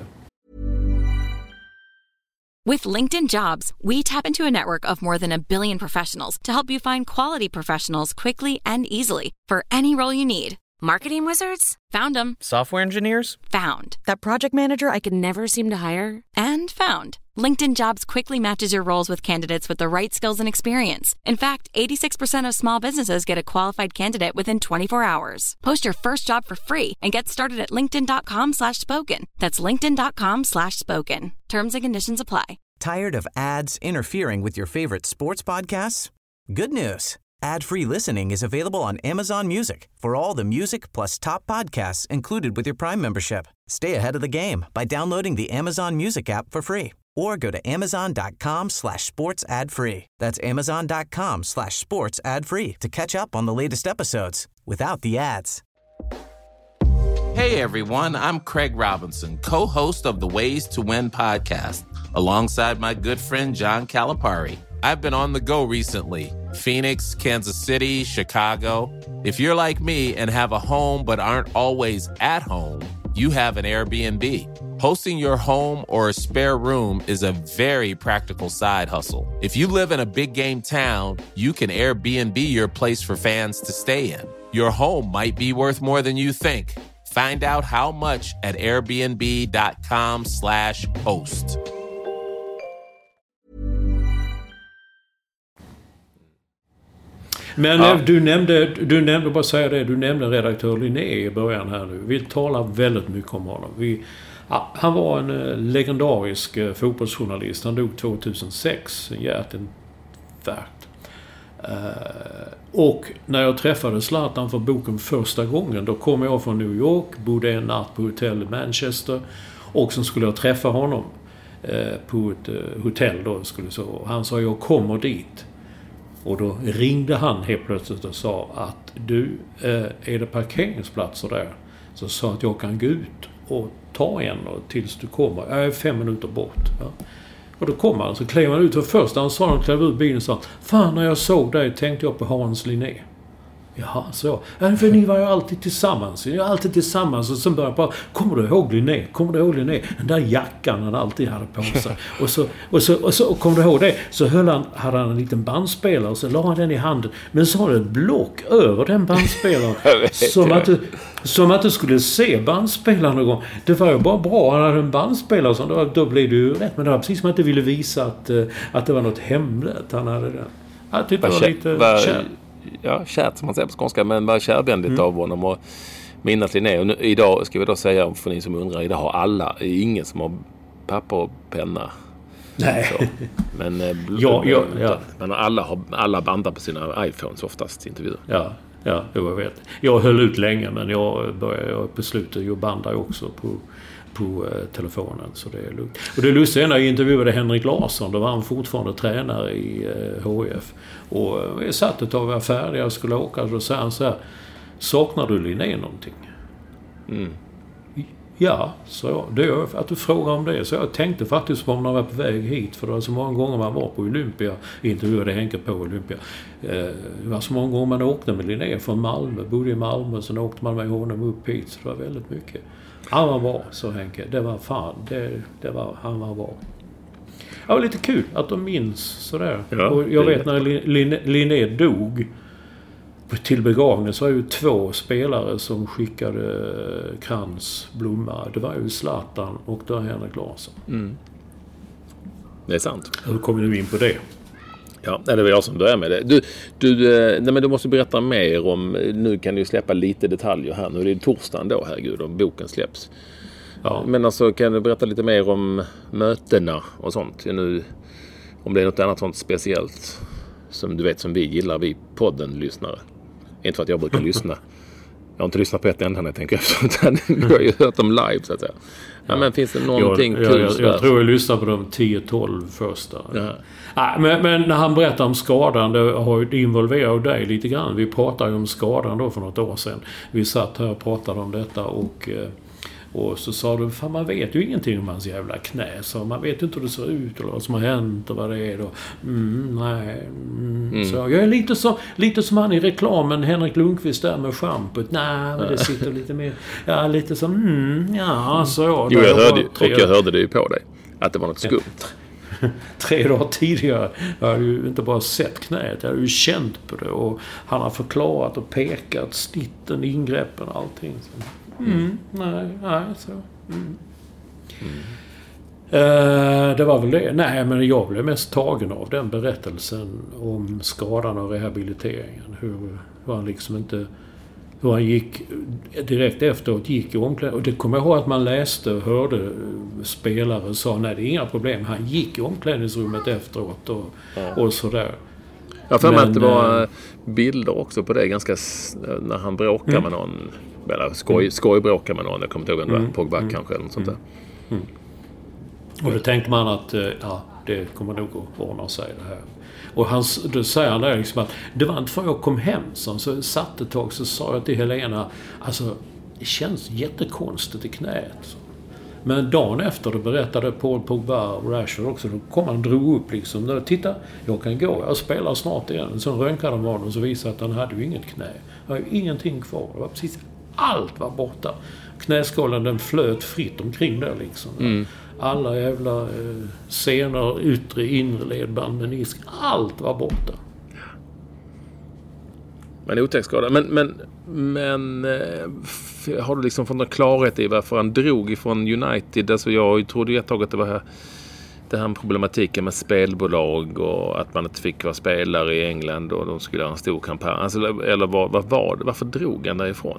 With LinkedIn Jobs, we tap into a network of more than a billion professionals to help you find quality professionals quickly and easily for any role you need. Marketing wizards? Found them. Software engineers? Found. That project manager I could never seem to hire? And found. LinkedIn Jobs quickly matches your roles with candidates with the right skills and experience. In fact, eighty-six percent of small businesses get a qualified candidate within twenty-four hours. Post your first job for free and get started at linkedin.com slash spoken. That's linkedin.com slash spoken. Terms and conditions apply. Tired of ads interfering with your favorite sports podcasts? Good news. Ad-free listening is available on Amazon Music for all the music plus top podcasts included with your Prime membership. Stay ahead of the game by downloading the Amazon Music app for free or go to amazon.com slash sports ad free. That's amazon.com slash sports ad free to catch up on the latest episodes without the ads. Hey everyone, I'm Craig Robinson, co-host of the Ways to Win podcast, alongside my good friend John Calipari. I've been on the go recently. Phoenix, Kansas City, Chicago. If you're like me and have a home but aren't always at home, you have an Airbnb. Hosting your home or a spare room is a very practical side hustle. If you live in a big game town, you can Airbnb your place for fans to stay in. Your home might be worth more than you think. Find out how much at airbnb.com slash host. Men ja. du nämnde, du nämnde, bara säga det, du nämnde redaktör Linné i början här nu. Vi talar väldigt mycket om honom. Vi, ja, han var en uh, legendarisk uh, fotbollsjournalist. Han dog tjugohundrasex, en hjärtinfarkt. Uh, och när jag träffade Zlatan för boken första gången, då kom jag från New York, bodde en natt på hotell i Manchester och sen skulle jag träffa honom uh, på ett uh, hotell då. Skulle så. Han sa, jag kommer dit. Och då ringde han helt plötsligt och sa att du, är det parkeringsplatser där? Så sa att jag kan gå ut och ta en tills du kommer. Jag är fem minuter bort. Ja. Och då kom han, så klev han ut. Och först han sa, han klev ut bilen och sa, fan när jag såg dig tänkte jag på Hans Linné. Jaha, så. Ja, för ni var ju alltid tillsammans. Ni var alltid tillsammans. Och sen började jag bara, kommer du ihåg Linné? Kommer du ihåg Linné? Den där jackan han alltid hade på sig. Och så, och så, och så och kommer du ihåg det? Så höll han, hade han en liten bandspelare och så la han den i handen. Men så har det ett block över den bandspelaren. som, att du, som att du skulle se bandspelaren någon gång. Det var ju bara bra. Han hade en bandspelare. Så då, då blev det ju rätt. Men det var precis som att du ville visa att, att det var något hemligt. Han hade det. Jag tyckte det var lite kär. Ja, kärt som man säger på skånska, men var kärvänligt mm. av honom och minnas Linné. Och nu, idag ska vi då säga, för ni som undrar, idag har alla, ingen som har papper och penna. Nej. Så. Men, eh, ja, ja, ja. men alla, har, alla bandar på sina iPhones oftast, intervjuer. Ja, ja, jag vet. Jag höll ut länge, men jag började på slutet, jag bandar också på på eh, telefonen, så det är lugnt. Och det är lustigt, när jag intervjuade Henrik Larsson, då var han fortfarande tränare i eh, H F. Och eh, jag satt ett tag, var färdig, jag skulle åka, och då sa han så här, saknar du Linné någonting? Mm. Ja, så jag, det är att du frågar om det. Så jag tänkte faktiskt på om man var på väg hit, för det var så många gånger man var på Olympia, intervjuade Henke på Olympia. Eh, det var så många gånger man åkte med Linné från Malmö, bodde i Malmö, sen åkte man med honom upp hit, så det var väldigt mycket. Han var bra, så Henke. Det var fan, det, det var, han var bra. Det var lite kul att de minns sådär. Ja, och jag vet när Linné, Linné dog till begravningen, så var ju två spelare som skickade krans, blomma. Det var ju Zlatan och då Henrik Larsson. Mm. Det är sant. Hur kommer du in på det? Ja, det var jag som började med det. Du, du, nej, men du måste berätta mer om, nu kan du släppa lite detaljer här. Nu är det torsdagen då, herregud, om boken släpps. Ja. Men alltså, kan du berätta lite mer om mötena och sånt? Nu, om det är något annat sånt speciellt som du vet som vi gillar, vi podden-lyssnare. Inte för att jag brukar lyssna. Jag har inte lyssnat på ett enda när jag tänker efter. Utan jag har ju hört dem live så att säga. Ja, men finns det någonting jag, kul? Jag, jag, jag tror jag lyssnar på de tio tolv första. Ja. Ja, men, men när han berättar om skadan, det har ju involverat dig lite grann. Vi pratade ju om skadan då för något år sedan. Vi satt här och pratade om detta och... Och så sa du, fan man vet ju ingenting om hans jävla knä. Så man vet inte hur det ser ut eller vad som har hänt och vad det är då. Mm, nej. Mm. Mm. Så jag är lite, så, lite som han i reklamen, Henrik Lundqvist där med schampot. Nej, men det sitter lite mer... Ja, lite som... Mm, ja, så jag... Jo, jag hörde, och jag hörde det ju på dig. Att det var något skumt. Tre dagar tidigare jag hade ju inte bara sett knät, jag hade ju känt på det. Och han har förklarat och pekat snitten, ingreppen och allting. Mm, nej, nej, så. Mm. Mm. Uh, det var väl det. Nej, men jag blev mest tagen av den berättelsen om skadan och rehabiliteringen. Hur, hur han liksom inte... Hur han gick direkt efteråt, gick i omklädningsrummet. Och det kommer jag ihåg att man läste och hörde spelare och sa, nej det är inga problem. Han gick i omklädningsrummet efteråt och, ja. och sådär. Jag för mig att det var bilder också på det ganska när han bråkar mm. med någon, eller skoj, skojbråkar med någon, jag kommer inte ihåg vem det var, Pogba mm. kanske eller något sånt där. Mm. Och då tänkte man att ja, det kommer nog att ordna sig det här. Och han, då säger han där liksom att det var inte för jag kom hem så, så satt ett tag så sa jag till Helena, alltså det känns jättekonstigt i knät. Så. Men dagen efter då berättade Paul Pogba och Rashford också, då kom han och drog upp liksom, där, titta, jag kan gå, jag spelar snart igen. Sen röntgade de honom och så visade att han hade ju inget knä. Han hade ju ingenting kvar, det var precis allt var borta. Knäskålen den flöt fritt omkring där liksom. Mm. Alla jävla eh, senor, yttre, inre ledband, menisk, allt var borta. Men otäck skada. Men, men, men eh, har du liksom fått någon klarhet i varför han drog ifrån United? Alltså jag trodde ju ett tag att det var här, det här problematiken med spelbolag och att man inte fick vara spelare i England och de skulle ha en stor kampanj. Alltså, eller vad, vad var det? Varför drog han därifrån?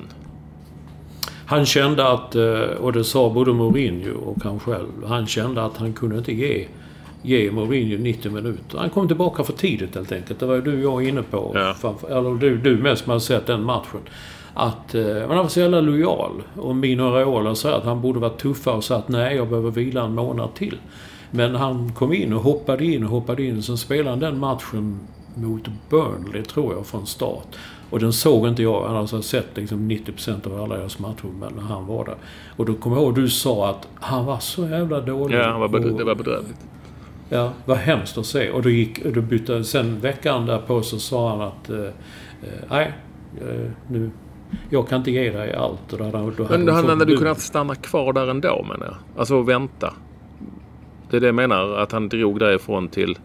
Han kände att, och det sa både Mourinho och han själv, han kände att han kunde inte ge, ge Mourinho nittio minuter. Han kom tillbaka för tidigt helt enkelt. Det var ju du och jag inne på. Ja. Eller du, du mest som har sett den matchen. Att man var så jävla lojal. Och Mino Raiola sa att han borde vara tuffare och sa att nej, jag behöver vila en månad till. Men han kom in och hoppade in och hoppade in. Sen spelade han den matchen mot Burnley, tror jag, från start. Och den såg inte jag. Han har alltså sett liksom nittio procent av alla deras matcher när han var där. Och då kommer jag ihåg du sa att han var så jävla dålig. Ja, han var bedrövligt. Det var bedrövligt. Ja, det var hemskt att se. Och då gick och då bytte, sen veckan därpå så sa han att eh, nej, eh, nu jag kan inte ge dig allt. Och då hade, då men då hade han du kunnat stanna kvar där ändå, menar jag. Alltså vänta. Det är det jag menar, att han drog därifrån till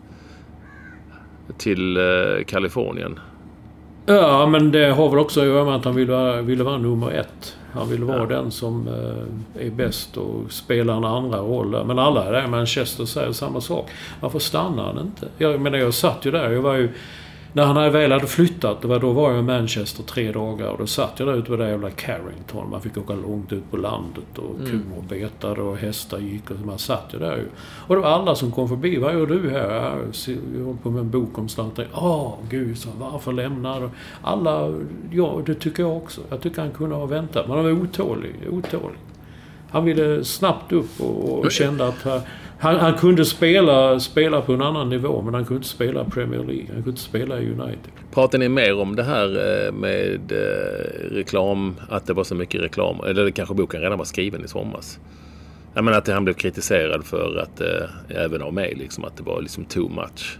till eh, Kalifornien. Ja, men det har väl också att göra med att han ville vara, ville vara nummer ett. Han ville vara ja. den som eh, är bäst och spelar en andra roll där. Men alla där i Manchester säger samma sak. Varför stannar han inte? Jag menar, jag satt ju där. Jag var ju, när han väl hade flyttat, det var, då var jag i Manchester tre dagar. Och då satt jag där ute på det jävla Carrington. Man fick åka långt ut på landet och mm. kor betade och hästar gick. Och man satt ju där ju. Och det var alla som kom förbi. Vad gör du här? Jag håller på med en bok om slantar. Åh, gud, så varför lämnar alla? Ja, det tycker jag också. Jag tycker han kunde ha väntat. Men han var otålig. otålig. Han ville snabbt upp och, och kände att han, han, han kunde spela, spela på en annan nivå, men han kunde inte spela Premier League. Han kunde inte spela i United. Pratar ni mer om det här med reklam, att det var så mycket reklam, eller kanske boken redan var skriven i somras? Jag menar att han blev kritiserad för att, eh, även av mig, liksom, att det var liksom too much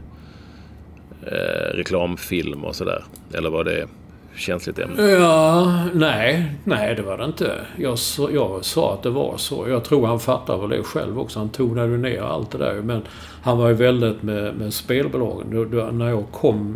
eh, reklamfilm och sådär. Eller var det känsligt ämne? Ja, nej, nej det var det inte. Jag, jag sa att det var så. Jag tror han fattar väl det själv också. Han tonade ner allt det där. Men han var ju väldigt med, med spelbolagen. Då, då, när jag kom,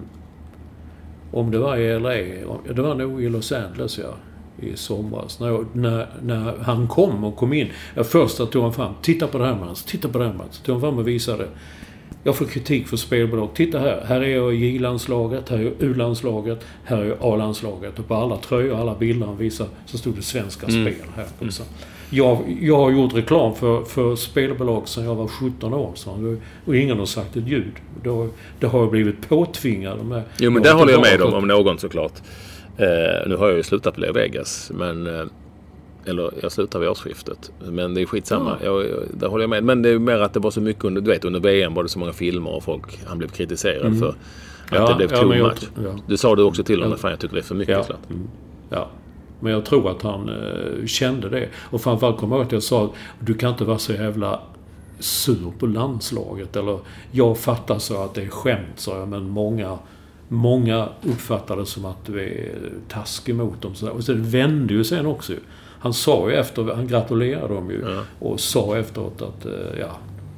om det var i L A, det var nog i Los Angeles, ja, i somras. När, jag, när, när han kom och kom in, jag först tog han fram, titta på det här man, titta på det här man. Så tog han fram och visade. Jag får kritik för spelbolag. Titta här. Här är jag i J-landslaget. Här är jag U-landslaget. Här är jag A-landslaget. Och på alla tröjor, alla bilder han visar, så stod det svenska mm. spel här. Mm. Jag, jag har gjort reklam för, för spelbolag sedan jag var sjutton år. Så, och ingen har sagt ett ljud. Då, det har jag blivit påtvingad med. Jo, men det håller jag med om, om någon såklart. Eh, nu har jag ju slutat på Leo Vegas, men eh, eller jag slutar vid årsskiftet. Men det är skitsamma. Ja. Jag, jag, där håller jag med. Men det är mer att det var så mycket under, du vet, under V M var det så många filmer och folk, han blev kritiserad mm. för att ja, det blev ja, too much. Ja. Det sa du också till honom, ja. Fan jag tycker det är för mycket. Ja. Mm. Ja. Men jag tror att han eh, kände det. Och framförallt kommer jag ihåg att jag sa, du kan inte vara så jävla sur på landslaget. Eller jag fattar så att det är skämt, sa jag, men många många uppfattar det som att du är taskig mot dem. Och så det vände ju sen också. Han sa ju efter, han gratulerade dem ju ja. Och sa efteråt att ja.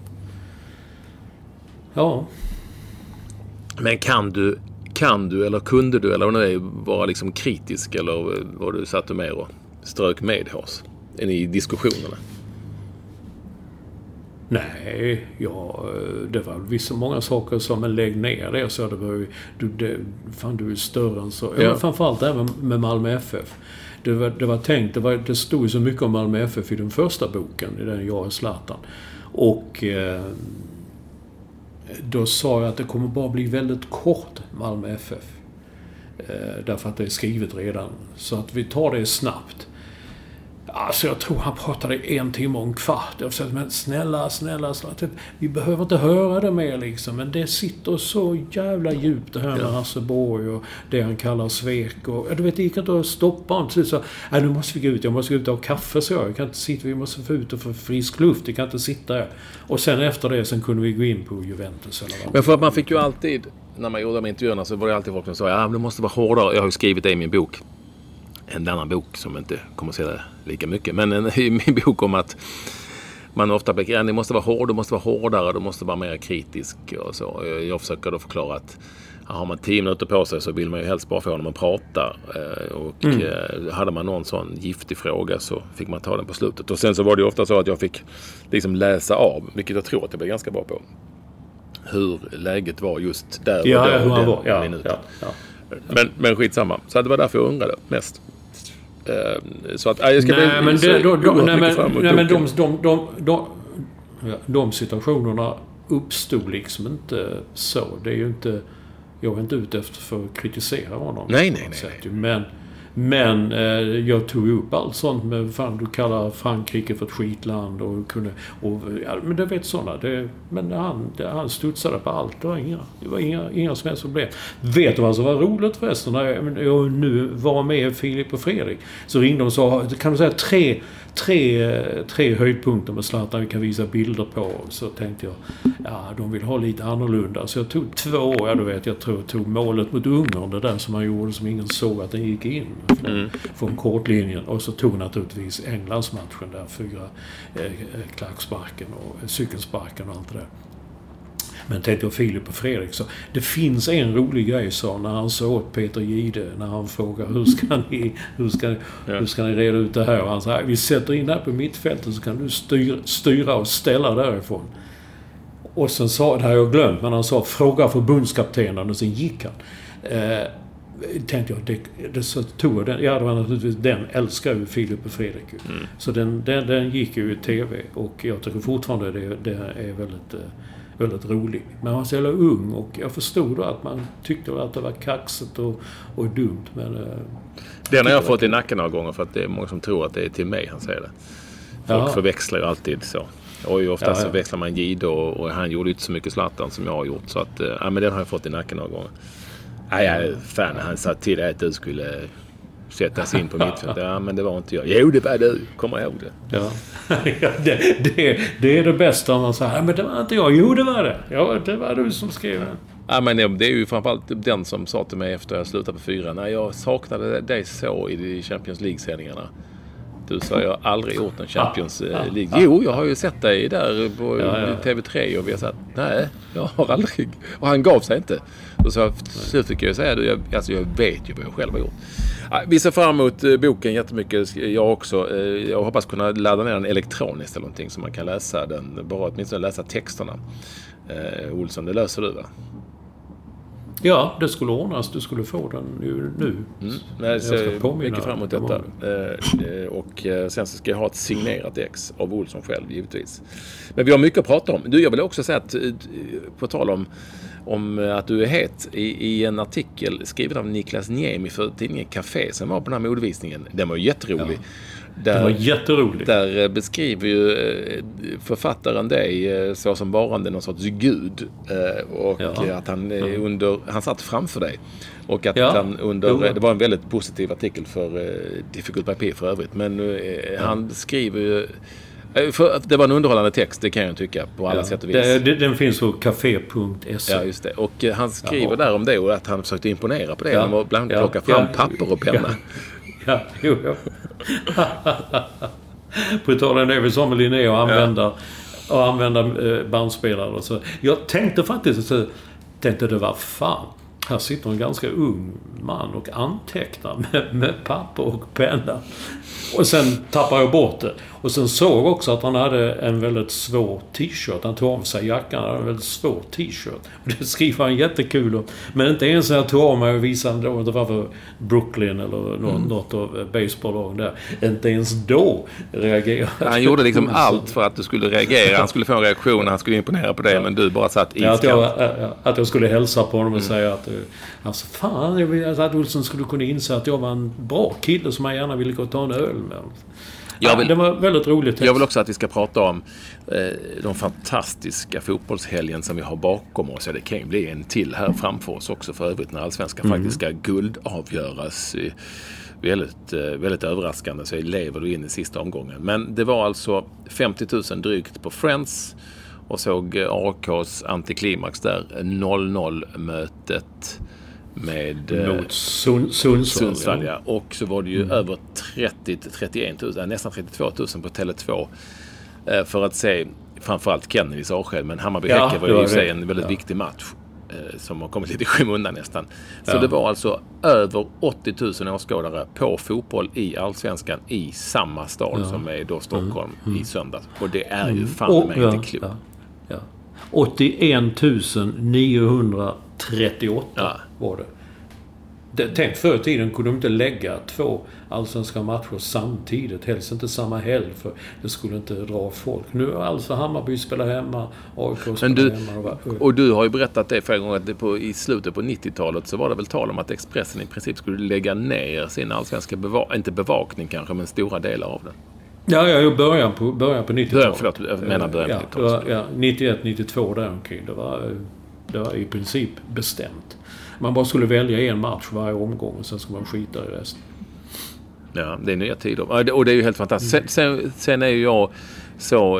Ja. Men kan du kan du eller kunde du eller vad det är vara liksom kritisk, eller var du satt med och strök med oss i diskussionerna? Nej, ja, det var vissa många saker som en lägg ner det, så det var ju du, det, fan du är större än så. Ja. Framförallt även med Malmö F F. Det var, det var tänkt, det, var, det stod ju så mycket om Malmö F F i den första boken, i den Jag är Zlatan. Och eh, då sa jag att det kommer bara bli väldigt kort Malmö F F. Eh, därför att det är skrivet redan. Så att vi tar det snabbt. Alltså jag tror han pratade en timme och en kvart. Jag sa, men snälla, snälla, snälla. Vi behöver inte höra det mer liksom. Men det sitter så jävla djupt det här med ja. Hasse Borg och det han kallar svek. Och, du vet, det gick inte att stoppa honom. Så så, nej, nu måste vi gå ut. Jag måste gå ut och ha kaffe, så jag. jag kan inte sitta, vi måste få ut och få frisk luft. Jag kan inte sitta här. Och sen efter det, sen kunde vi gå in på Juventus. Eller vad. Men för att man fick ju alltid, när man gjorde de intervjuerna, så var det alltid folk som sa, ja, det måste vara hårdare. Jag har ju skrivit det i min bok. En annan bok som inte kommer att säga lika mycket. Men en, i min bok om att man ofta blir, det måste vara hård, det måste vara hårdare, det måste vara mer kritisk och så. Jag, jag försöker då förklara att har man tio minuter på sig så vill man ju helst bara få honom att prata. Och mm. hade man någon sån giftig fråga så fick man ta den på slutet. Och sen så var det ju ofta så att jag fick liksom läsa av, vilket jag tror att jag blev ganska bra på, hur läget var just där och ja, där hur och den var. Ja, minuten. Ja, ja. Men, men skitsamma. Så det var därför jag undrade mest. Så att jag ska nej, men det, då, då, nej, men, nej, men de, de, de, de, de situationerna uppstod liksom inte så. Det är ju inte, jag är inte ute efter för att kritisera honom. Nej, nej, nej. Sätt, men men eh, jag tog upp allt sånt med, fan, du kallar Frankrike för ett skitland och kunde, och, ja, men det vet sådana. Det, men han, det, han studsade på allt. Det var inga, det var inga, inga som helst problem. Vet du vad som var roligt förresten? När jag, jag nu var med Filip och Fredrik, så ringde de och sa, kan du säga tre, tre, tre höjdpunkter med Zlatan vi kan visa bilder på. Så tänkte jag, ja, de vill ha lite annorlunda. Så jag tog två, ja, du vet, jag tror jag tog målet mot Ungern, det där som han gjorde som ingen såg att den gick in. Mm. Från kortlinjen, och så tog naturligtvis Englandsmatchen där, fyra eh, klacksparken och cykelsparken och allt det där. Men tänkte jag Filip och Fredrik, så det finns en rolig grej, så när han sa åt Peter Gide, när han frågar hur ska ni hur ska, ja. hur ska ni reda ut det här, och han sa, vi sätter in där på mittfältet så kan du styra, styra och ställa därifrån. Och sen sa, det har jag glömt, men han sa, fråga förbundskaptenen, och sen gick han. Eh, tänkte jag, det, det så tog den, ja, det var naturligtvis, den älskar ju Filip och Fredrik. Mm. Så den, den, den gick ju i tv, och jag tycker fortfarande det, det är väldigt, väldigt roligt. Men han var så jävla ung, och jag förstod då att man tyckte att det var kaxigt och, och dumt. Men, det har jag fått i nacken några gånger, för att det är många som tror att det är till mig han säger det. Folk ja. förväxlar ju alltid så. Och ju oftast ja, ja. så växlar man Gide, och, och han gjorde inte så mycket Zlatan som jag har gjort. Så att, ja, men den har jag fått i nacken några gånger. Ja, jag är fan, han sa till att du skulle sätta sig in på mittfältet. Ja, men det var inte jag. Jo, det var du. Kommer ihåg det. Ja, det, det, det är det bästa om man säger, ja, men det var inte jag. Jo, det var det. Ja, det var du som skrev den. Ja, men det är ju framförallt den som sa till mig efter jag slutade på fyra. När jag saknade dig så i Champions League-sändningarna. Du sa, jag har aldrig gjort en Champions League. Jo, jag har ju sett dig där på ja, ja. T V tre, och vi har sagt, nej, jag har aldrig. Och han gav sig inte. Och så, så fick jag säga, jag, alltså jag vet ju vad jag själv har gjort. Vi ser fram emot boken jättemycket. Jag också. Jag hoppas kunna ladda ner den elektroniskt eller någonting, så man kan läsa den. Bara åtminstone läsa texterna. Eh, Olsson, det löser du, va? Ja, det skulle ordnas. Du skulle få den ju nu. Mm. Nej, jag ser mycket fram emot detta. Eh, och sen så ska jag ha ett signerat ex av Olsson själv, givetvis. Men vi har mycket att prata om. Du, jag vill också säga att, på tal om, om att du är het, i, i en artikel skriven av Niklas Niemi för tidningen Café som var på den här modevisningen. Den var ju jätterolig. Ja. Där, det var jätteroligt. Där beskriver ju författaren dig så som varande någon sorts gud. Och ja. att han, under, han satt framför dig. Och att ja. han under... Det var en väldigt positiv artikel för Difficult by P för övrigt. Men ja. han skriver ju... För det var en underhållande text, det kan jag tycka, på alla ja. sätt och vis. Det, det, den finns på café punkt se. Ja, just det. Och han skriver ja. där om det och att han försökte imponera på det. Ja. Han var bland annat plocka fram ja. papper och penna. Ja, jo, jo. På tal om det vi sa med Linné och använda, ja. och använda bandspelare och så. Jag tänkte faktiskt så tänkte det var fan. Här sitter en ganska ung man och antecknar med, med papper och penna. Och sen tappar jag bort det. Och sen såg också att han hade en väldigt svår t-shirt. Han tog av sig jackan, han hade en väldigt svår t-shirt. Och det skriver han jättekul om. Men inte ens när jag tog av mig och visade då, det var för Brooklyn eller något, mm. något av baseballlag där. Inte ens då reagerade. Han gjorde liksom allt för att du skulle reagera. Han skulle få en reaktion, han skulle imponera på dig. Ja. Men du bara satt i ja, att, jag, att jag skulle hälsa på honom och mm. säga att alltså, fan, jag vill att Olsson skulle kunna inse att jag var en bra kille som jag gärna ville gå och ta en öl med. Jag vill, ja, det var väldigt roligt. Jag vill också att vi ska prata om eh, de fantastiska fotbollshelgen som vi har bakom oss. Ja, det kan ju bli en till här framför oss också för övrigt när allsvenskan mm. faktiskt ska guldavgöras. Eh, väldigt, eh, väldigt överraskande så lever du in i sista omgången. Men det var alltså femtio tusen drygt på Friends och såg A K:s antiklimax där, noll noll-mötet med mot Sun- Sundsvall. Sundsvall ja. Och så var det ju mm. över trettio till trettioen tusen, nästan trettiotvå tusen på Tele två eh, för att se framförallt Kennedys avsked, men Hammarby-Häcken ja, var ju i sig en väldigt ja. viktig match eh, som har kommit lite i skymundan nästan. Så ja. det var alltså över åttio tusen åskådare på fotboll i Allsvenskan i samma stad ja. som är då Stockholm mm. i söndags. Och det är ju fan mm. med ja. inte klokt. Ja. Ja. åttioen tusen niohundratrettioåtta ja. var det. det. Tänk förr i tiden kunde de inte lägga två allsvenska matcher samtidigt. Helst inte samma helg för det skulle inte dra folk. Nu är alltså Hammarby spelar hemma, A I K spelar du, hemma. Och, och du har ju berättat det förra gången att det på, i slutet på nittiotalet så var det väl tal om att Expressen i princip skulle lägga ner sin allsvenska beva- inte bevakning kanske, men stora delar av den. Ja, jag början på, början på nittiotalet. Förlåt, jag menar början ja, på nittiotalet. Ja, nittioett nittiotvå där omkring. Det var, det var i princip bestämt. Man bara skulle välja en match varje omgång och sen skulle man skita i resten. Ja, det är nya tider. Och det är ju helt fantastiskt. Sen, sen, sen är ju jag så...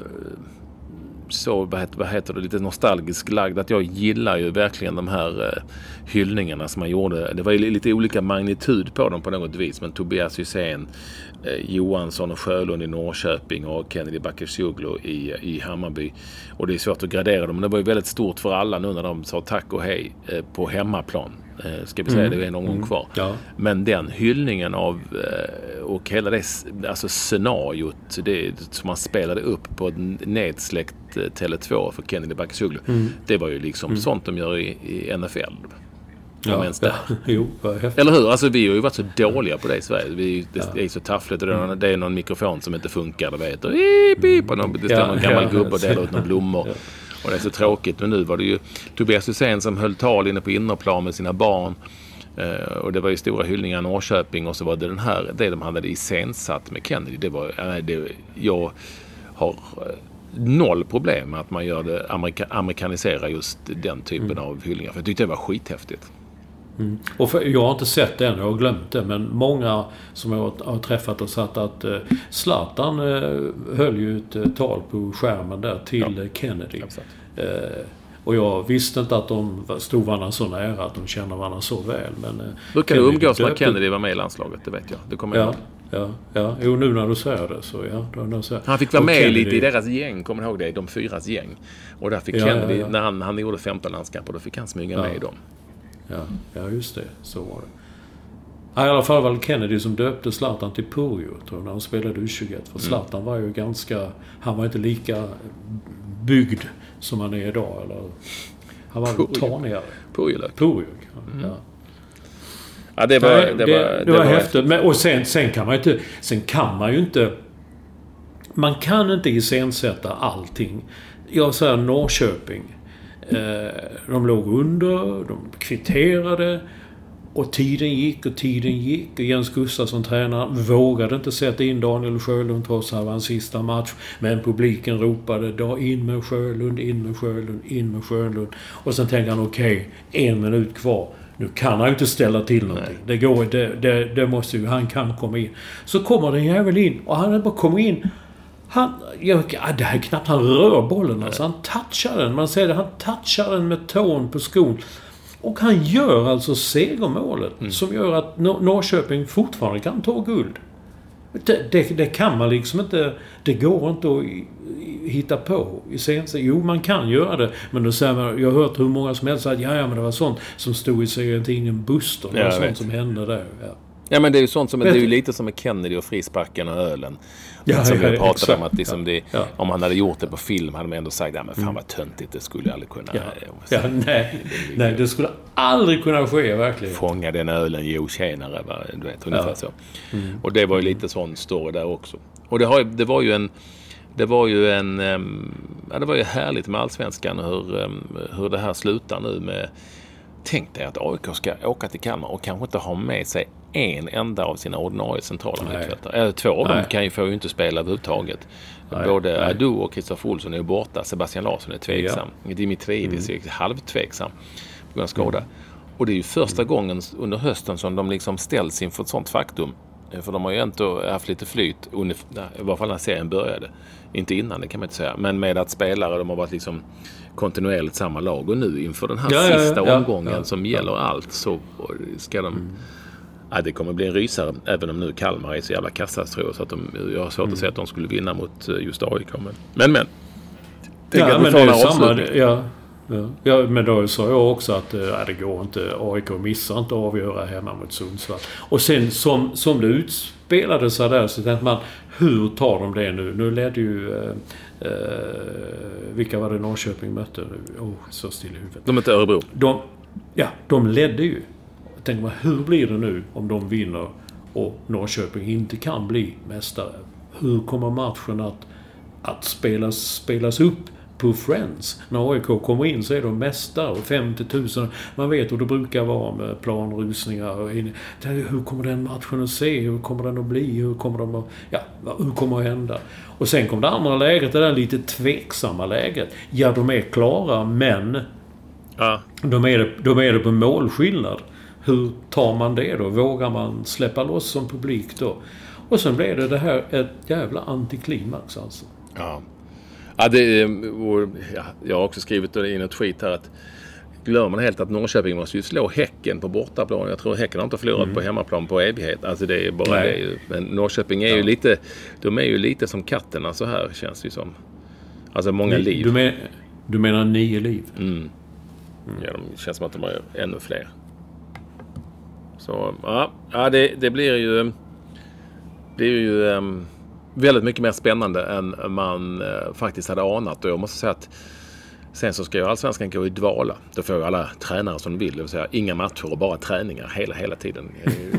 så vad heter, vad heter det, lite nostalgisk lagd att jag gillar ju verkligen de här eh, hyllningarna som man gjorde. Det var ju lite olika magnitud på dem på något vis, men Tobias Hysén, eh, Johansson och Sjölund i Norrköping och Kennedy Bakircioglu i, i Hammarby. Och det är svårt att gradera dem, men det var ju väldigt stort för alla nu när de sa tack och hej eh, på hemmaplan. Eh, ska vi säga, mm. det är en omgång kvar. Mm. Ja. Men den hyllningen av eh, och hela det alltså scenariot det, som man spelade upp på ett nedsläckt eh, Tele två för Kennedy Bakircioglu, mm. det var ju liksom mm. sånt de gör i, i N F L. Ja, ja. Jo, eller hur? Alltså vi har ju varit så dåliga på det i Sverige. Vi, det, ja. det är så taffligt och det är, någon, det är någon mikrofon som inte funkar, du vet. Och ip, ip, och någon, det står ja, någon gammal ja, gubbe och delar ut några blommor. Ja. Och det är så tråkigt. Men nu var det ju Tobias Hysén som höll tal inne på innerplan med sina barn. Uh, och det var ju stora hyllningar i Norrköping. Och så var det den här, det de hade iscensatt med Kennedy. Det var, uh, det, jag har uh, noll problem med att man gör det, amerika, amerikaniserar just den typen mm. av hyllningar. För jag tyckte det var skithäftigt. Mm. Och för, jag har inte sett den, jag har glömt det, men många som jag har, har träffat har sagt att eh, Zlatan eh, höll ju ett eh, tal på skärmen där till ja. Kennedy. Eh, och jag visste inte att de stod varandra så nära, att de känner varandra så väl. Men, eh, Hur kan du umgås när Kennedy var med i landslaget, det vet jag. Det kommer ja. jag Ja, ja. Jo, nu när du säger det så ja. Då, då säger. Han fick vara och med Kennedy lite i deras gäng, kommer du ihåg det? De fyras gäng. Och där fick ja, Kennedy, ja, ja. när han, han gjorde femton landskamper, då fick han smyga ja. med i dem. Ja, ja, just det. Så var det. Ja, i alla fall var det Kennedy som döpte Zlatan till Purjo, tror jag, när han spelade U tjugoett. För Zlatan var ju ganska... Han var inte lika byggd som han är idag. Eller, Han var tanigare. Purjolök. Purjolök, mm. ja. Ja, det var, det, det, det, var, det, det var var häftigt. Men, och sen, sen kan man ju inte... Sen kan man ju inte... Man kan inte iscensätta allting. Jag säger Norrköping. Eh, de låg under, de kvitterade... Och tiden gick och tiden gick. Och Jens Gustafsson, tränaren, vågade inte sätta in Daniel Sjölund trots att det var en sista match. Men publiken ropade då in med Sjölund, in med Sjölund, in med Sjölund. Och sen tänkte han, okej, okay, en minut kvar. Nu kan han ju inte ställa till någonting. Det går, det, det, det måste ju, han kan komma in. Så kommer den jävel in och han bara kommer in. Han, ja, det här är knappt han rör bollen. Alltså, han touchar den. Man säger det, han touchar den med tån på skon. Och han gör alltså segermålet mm. som gör att Norrköping fortfarande kan ta guld. Det, det, det kan man liksom inte... Det går inte att hitta på i sense. Jo, man kan göra det. Men då säger man... Jag har hört hur många som helst att ja, ja, men det var sånt som stod i serietidningen Buster. Det var sånt som hände där. Ja. Ja, men det är ju sånt som... Det är ju lite som med Kennedy och frisparken och ölen. Ja, som ja, vi pratade exakt. om att liksom det, ja. om han hade gjort det på film hade man ändå sagt ja, men fan vad töntigt, det skulle jag aldrig kunna... Ja. Ja, nej, nej, det skulle aldrig kunna ske, verkligen. Fånga den ölen, jo tjänare, du vet, ungefär ja. så. Mm. Och det var ju lite sån story där också. Och det, har, det var ju en... Det var ju en... Ja, det var ju härligt med Allsvenskan hur, hur det här slutar nu med... Tänk dig att A I K ska åka till Kalmar och kanske inte ha med sig en enda av sina ordinarie centrala mittfältare. Två av dem kan ju få ju inte spela överhuvudtaget. Nej. Både nej. Adu och Kristoffer Olsson är ju borta. Sebastian Larsson är tveksam. Ja. Dimitriidis mm. är halvtveksam på grund av skada. Mm. Och det är ju första mm. gången under hösten som de liksom ställs inför ett sånt faktum. För de har ju inte haft lite flyt, i varje fall när serien började. Inte innan, det kan man inte säga. Men med att spelare, de har varit liksom kontinuerligt samma lag. Och nu inför den här ja, sista ja, ja, omgången ja, som ja. gäller allt så ska de... Mm. Ja, det kommer bli en rysare, även om nu Kalmar är så jävla kassas, tror jag. Så att de, jag har svårt mm. att säga att de skulle vinna mot just A I K. Men, men. men det ja, men det är samma... Ja. Ja. Ja, men då sa jag också att ja, det går inte, A I K missar inte att avgöra hemma mot Sundsvall. Och sen som, som det utspelade sig där så tänkte man, hur tar de det nu? Nu ledde ju eh, eh, vilka var det Norrköping mötte nu? Oh, så still i huvudet. De mötte Örebro. De, ja, de ledde ju. Jag tänkte man, hur blir det nu om de vinner och Norrköping inte kan bli mästare? Hur kommer matchen att, att spelas, spelas upp på Friends? När A I K kommer in så är de mästare och femtio tusen. Man vet hur det brukar vara med planrusningar. Och hur kommer den matchen att se? Hur kommer den att bli? Hur kommer de att, ja, hur kommer att hända? Och sen kom det andra läget, det där lite tveksamma läget. Ja, de är klara, men ja. de, är det, de är det på målskillnad. Hur tar man det då? Vågar man släppa loss som publik då? Och sen blev det det här ett jävla antiklimax alltså. Ja. Ja, det, och, ja, jag har också skrivit in en tweet här att glömmer man helt att Norrköping måste ju slå Häcken på bortaplan. Jag tror Häcken har inte förlorat mm. på hemmaplan på evighet. Alltså det är bara det. Ju, men Norrköping är ja. ju lite, de är ju lite som katterna så här känns det som. Alltså många Ni, liv. Du, men, du menar nio liv? Mm. Mm. Ja, de känns som att de har ännu fler. Så ja, ja det, det blir ju det är ju um, väldigt mycket mer spännande än man uh, faktiskt hade anat. Och jag måste säga att sen så ska ju Allsvenskan gå i dvala. Då får ju alla tränare som de vill. Det vill säga inga matcher och bara träningar hela, hela tiden.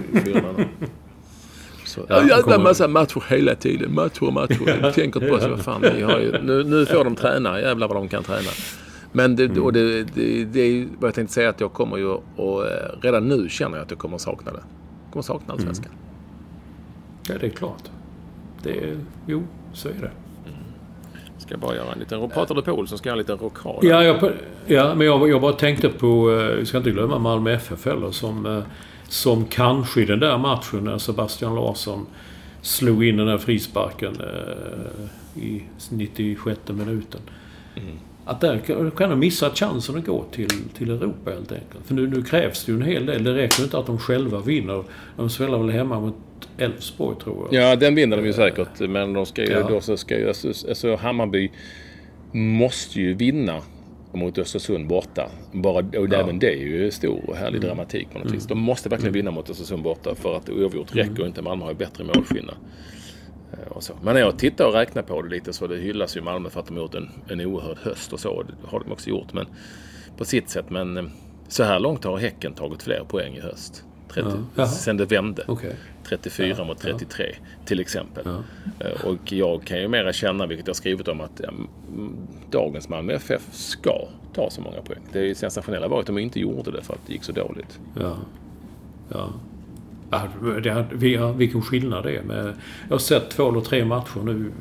Så, ja, jag har en massa matcher hela tiden. Matcher och matcher. Jag tänker på så vad fan. Vi har ju, nu, nu får de träna. Jävlar vad de kan träna. Men det, mm. och det, det, det är vad jag tänkte säga att jag kommer ju och redan nu känner jag att jag kommer sakna det. Jag kommer sakna Allsvenskan. Mm. Ja, det är klart. Det är, jo, så är det. Mm. Ska jag bara göra en liten... Pratar du på så ska jag göra en liten rockad. Ja, jag, ja, men jag, jag bara tänkte på... Jag ska inte glömma Malmö F F eller som, som kanske i den där matchen när Sebastian Larsson slog in den där frisparken eh, i nittiosjätte minuten. Mm. Att där kan de missa chansen att gå till, till Europa helt enkelt. För nu, nu krävs det ju en hel del. Det räcker inte att de själva vinner. De spelar väl hemma mot Elfsborg, tror jag. Ja, den vinner de ju säkert. Men de ska ju, ja. då så ska ju, alltså Hammarby måste ju vinna mot Östersund borta. Bara, och ja. även det är ju stor och härlig mm. dramatik på något mm. vis. De måste verkligen vinna mot Östersund borta för att oavgjort räcker mm. inte. Malmö har ju bättre målskillnad. Och så. Men när jag tittar och räknar på det lite så det hyllas ju Malmö för att de har gjort en, en oerhörd höst och så. Det har de också gjort. Men på sitt sätt. Men så här långt har Häcken tagit fler poäng i höst. trettio, ja. Sen det vände. Okay. trettiofyra ja, mot trettiotre ja. till exempel. Ja. Och jag kan ju mera känna, vilket jag skrivit om, att ja, dagens Malmö F F ska ta så många poäng. Det är ju sensationella varit att de inte gjorde det för att det gick så dåligt. Ja, ja. ja det har, vi har, vilken skillnad det är. Med, jag har sett två eller tre matcher nu.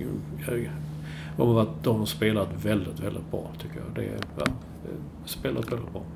De har, varit, de har spelat väldigt, väldigt bra tycker jag. Det är, ja, spelat väldigt bra.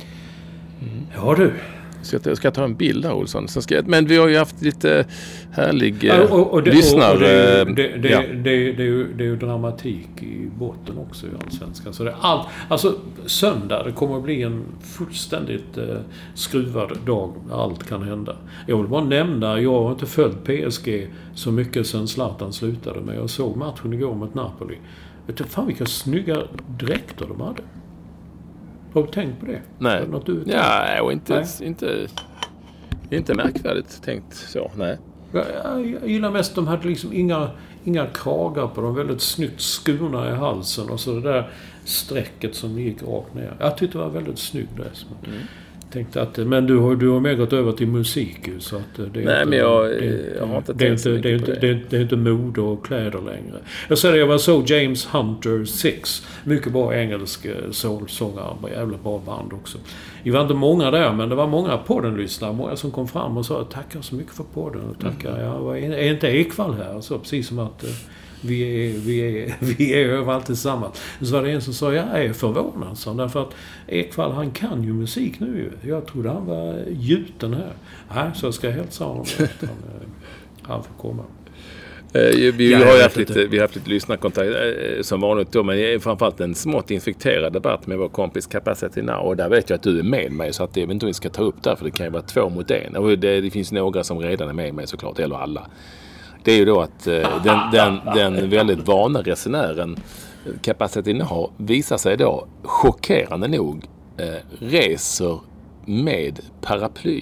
Mm. Ja du. Så jag ska ta en bild här, Olsson. Så ska jag, men vi har ju haft lite härlig ja, och, och det, lyssnar. Och det, det, det, ja. det, det, det, är ju, det är ju dramatik i botten också i Allsvenskan. Så det är allt, alltså söndag, det kommer att bli en fullständigt eh, skruvad dag. Allt kan hända. Jag vill bara nämna, jag har inte följt P S G så mycket sedan Zlatan slutade. Men jag såg matchen igår mot Napoli. Vet du fan vilka snygga dräkter de hade. Har du tänkt på det? Nej. Något du ja, och inte, nej. inte, inte märkvärdigt tänkt så, nej. Jag, jag gillar mest, de hade liksom inga, inga kragar på dem. Väldigt snyggt skurna i halsen. Och så det där strecket som gick rakt ner. Jag tyckte det var väldigt snyggt där. Mm. Tänkte att, men du har, du har mer gått över till musik så att det är nej, inte, men jag, det, jag har inte det, tänkt det, det, det, det, det, det är inte mode och kläder längre. Jag säger det, jag var så James Hunter Six. Mycket bra engelsk soulsångare. Jävligt bra band också. Det var inte många där, men det var många poddenlyssnare. Många som kom fram och sa tackar så mycket för podden. Och tackar, mm. ja, är inte Ekvall här? Så precis som att vi är, vi är, vi är överallt tillsammans. Så var det en som sa, jag är förvånad. Så därför att Ekvall, han kan ju musik nu. Jag trodde han var gjuten här. Nej, så jag ska hälsa honom att han, han får komma. Vi, vi, har ju haft lite, vi har haft lite lyssnarkontakt som vanligt då, men det är framförallt en smått infekterad debatt med vår kompis Capacity Now, och där vet jag att du är med mig, så att det är inte vi ska ta upp där, för det kan ju vara två mot en, och det, det finns några som redan är med mig såklart, eller alla. Det är ju då att den, den, den väldigt vana resenären Capacity Now visar sig då chockerande nog eh, reser med paraply.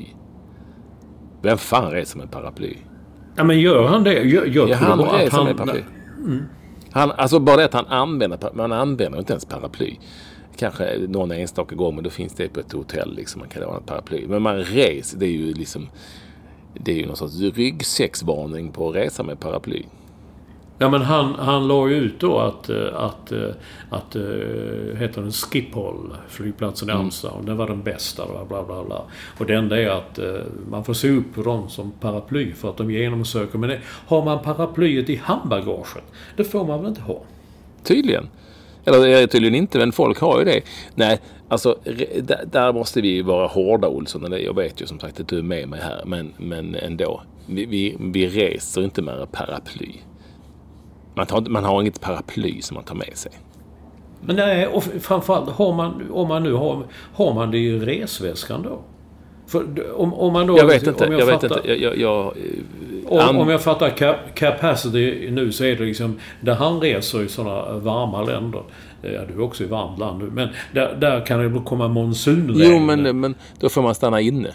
Vem fan reser med paraply? Ja, men gör han det? Jag, jag ja, han tror att han... han... Paraply. Mm. han... Alltså bara det att han använder... Man använder inte ens paraply. Kanske någon enstaka gång, men då finns det på ett hotell liksom, man kan ha ett paraply. Men man reser, det är ju liksom... Det är ju någon sorts ryggsäcksvarning på att resa med paraply. Ja, men han, han la ju ut då att, att, att, att heter den Schiphol, flygplatsen i Amsterdam, mm. den var den bästa, bla, bla, bla, bla. Och det enda är att man får se upp på dem som paraply för att de genomsöker. Men det, har man paraplyet i handbagaget, det får man väl inte ha? Tydligen. Eller är det tydligen inte, men folk har ju det. Nej, alltså där, där måste vi vara hårda, Olsson. Jag vet ju som sagt att du är med mig här, men, men ändå. Vi, vi, vi reser inte med paraply. Man, tar, man har inget paraply som man tar med sig. Men nej, och framförallt har man, om man nu har, har man det i resväskan då? För om, om man då... Jag vet inte, om jag, jag fattar, vet inte. Jag, jag, jag, om, an... om jag fattar cap, capacity nu, så är det liksom, där han reser i sådana varma länder. Ja, du är också i varmt land nu. Men där, där kan det komma monsunregn. Jo, men, men då får man stanna inne.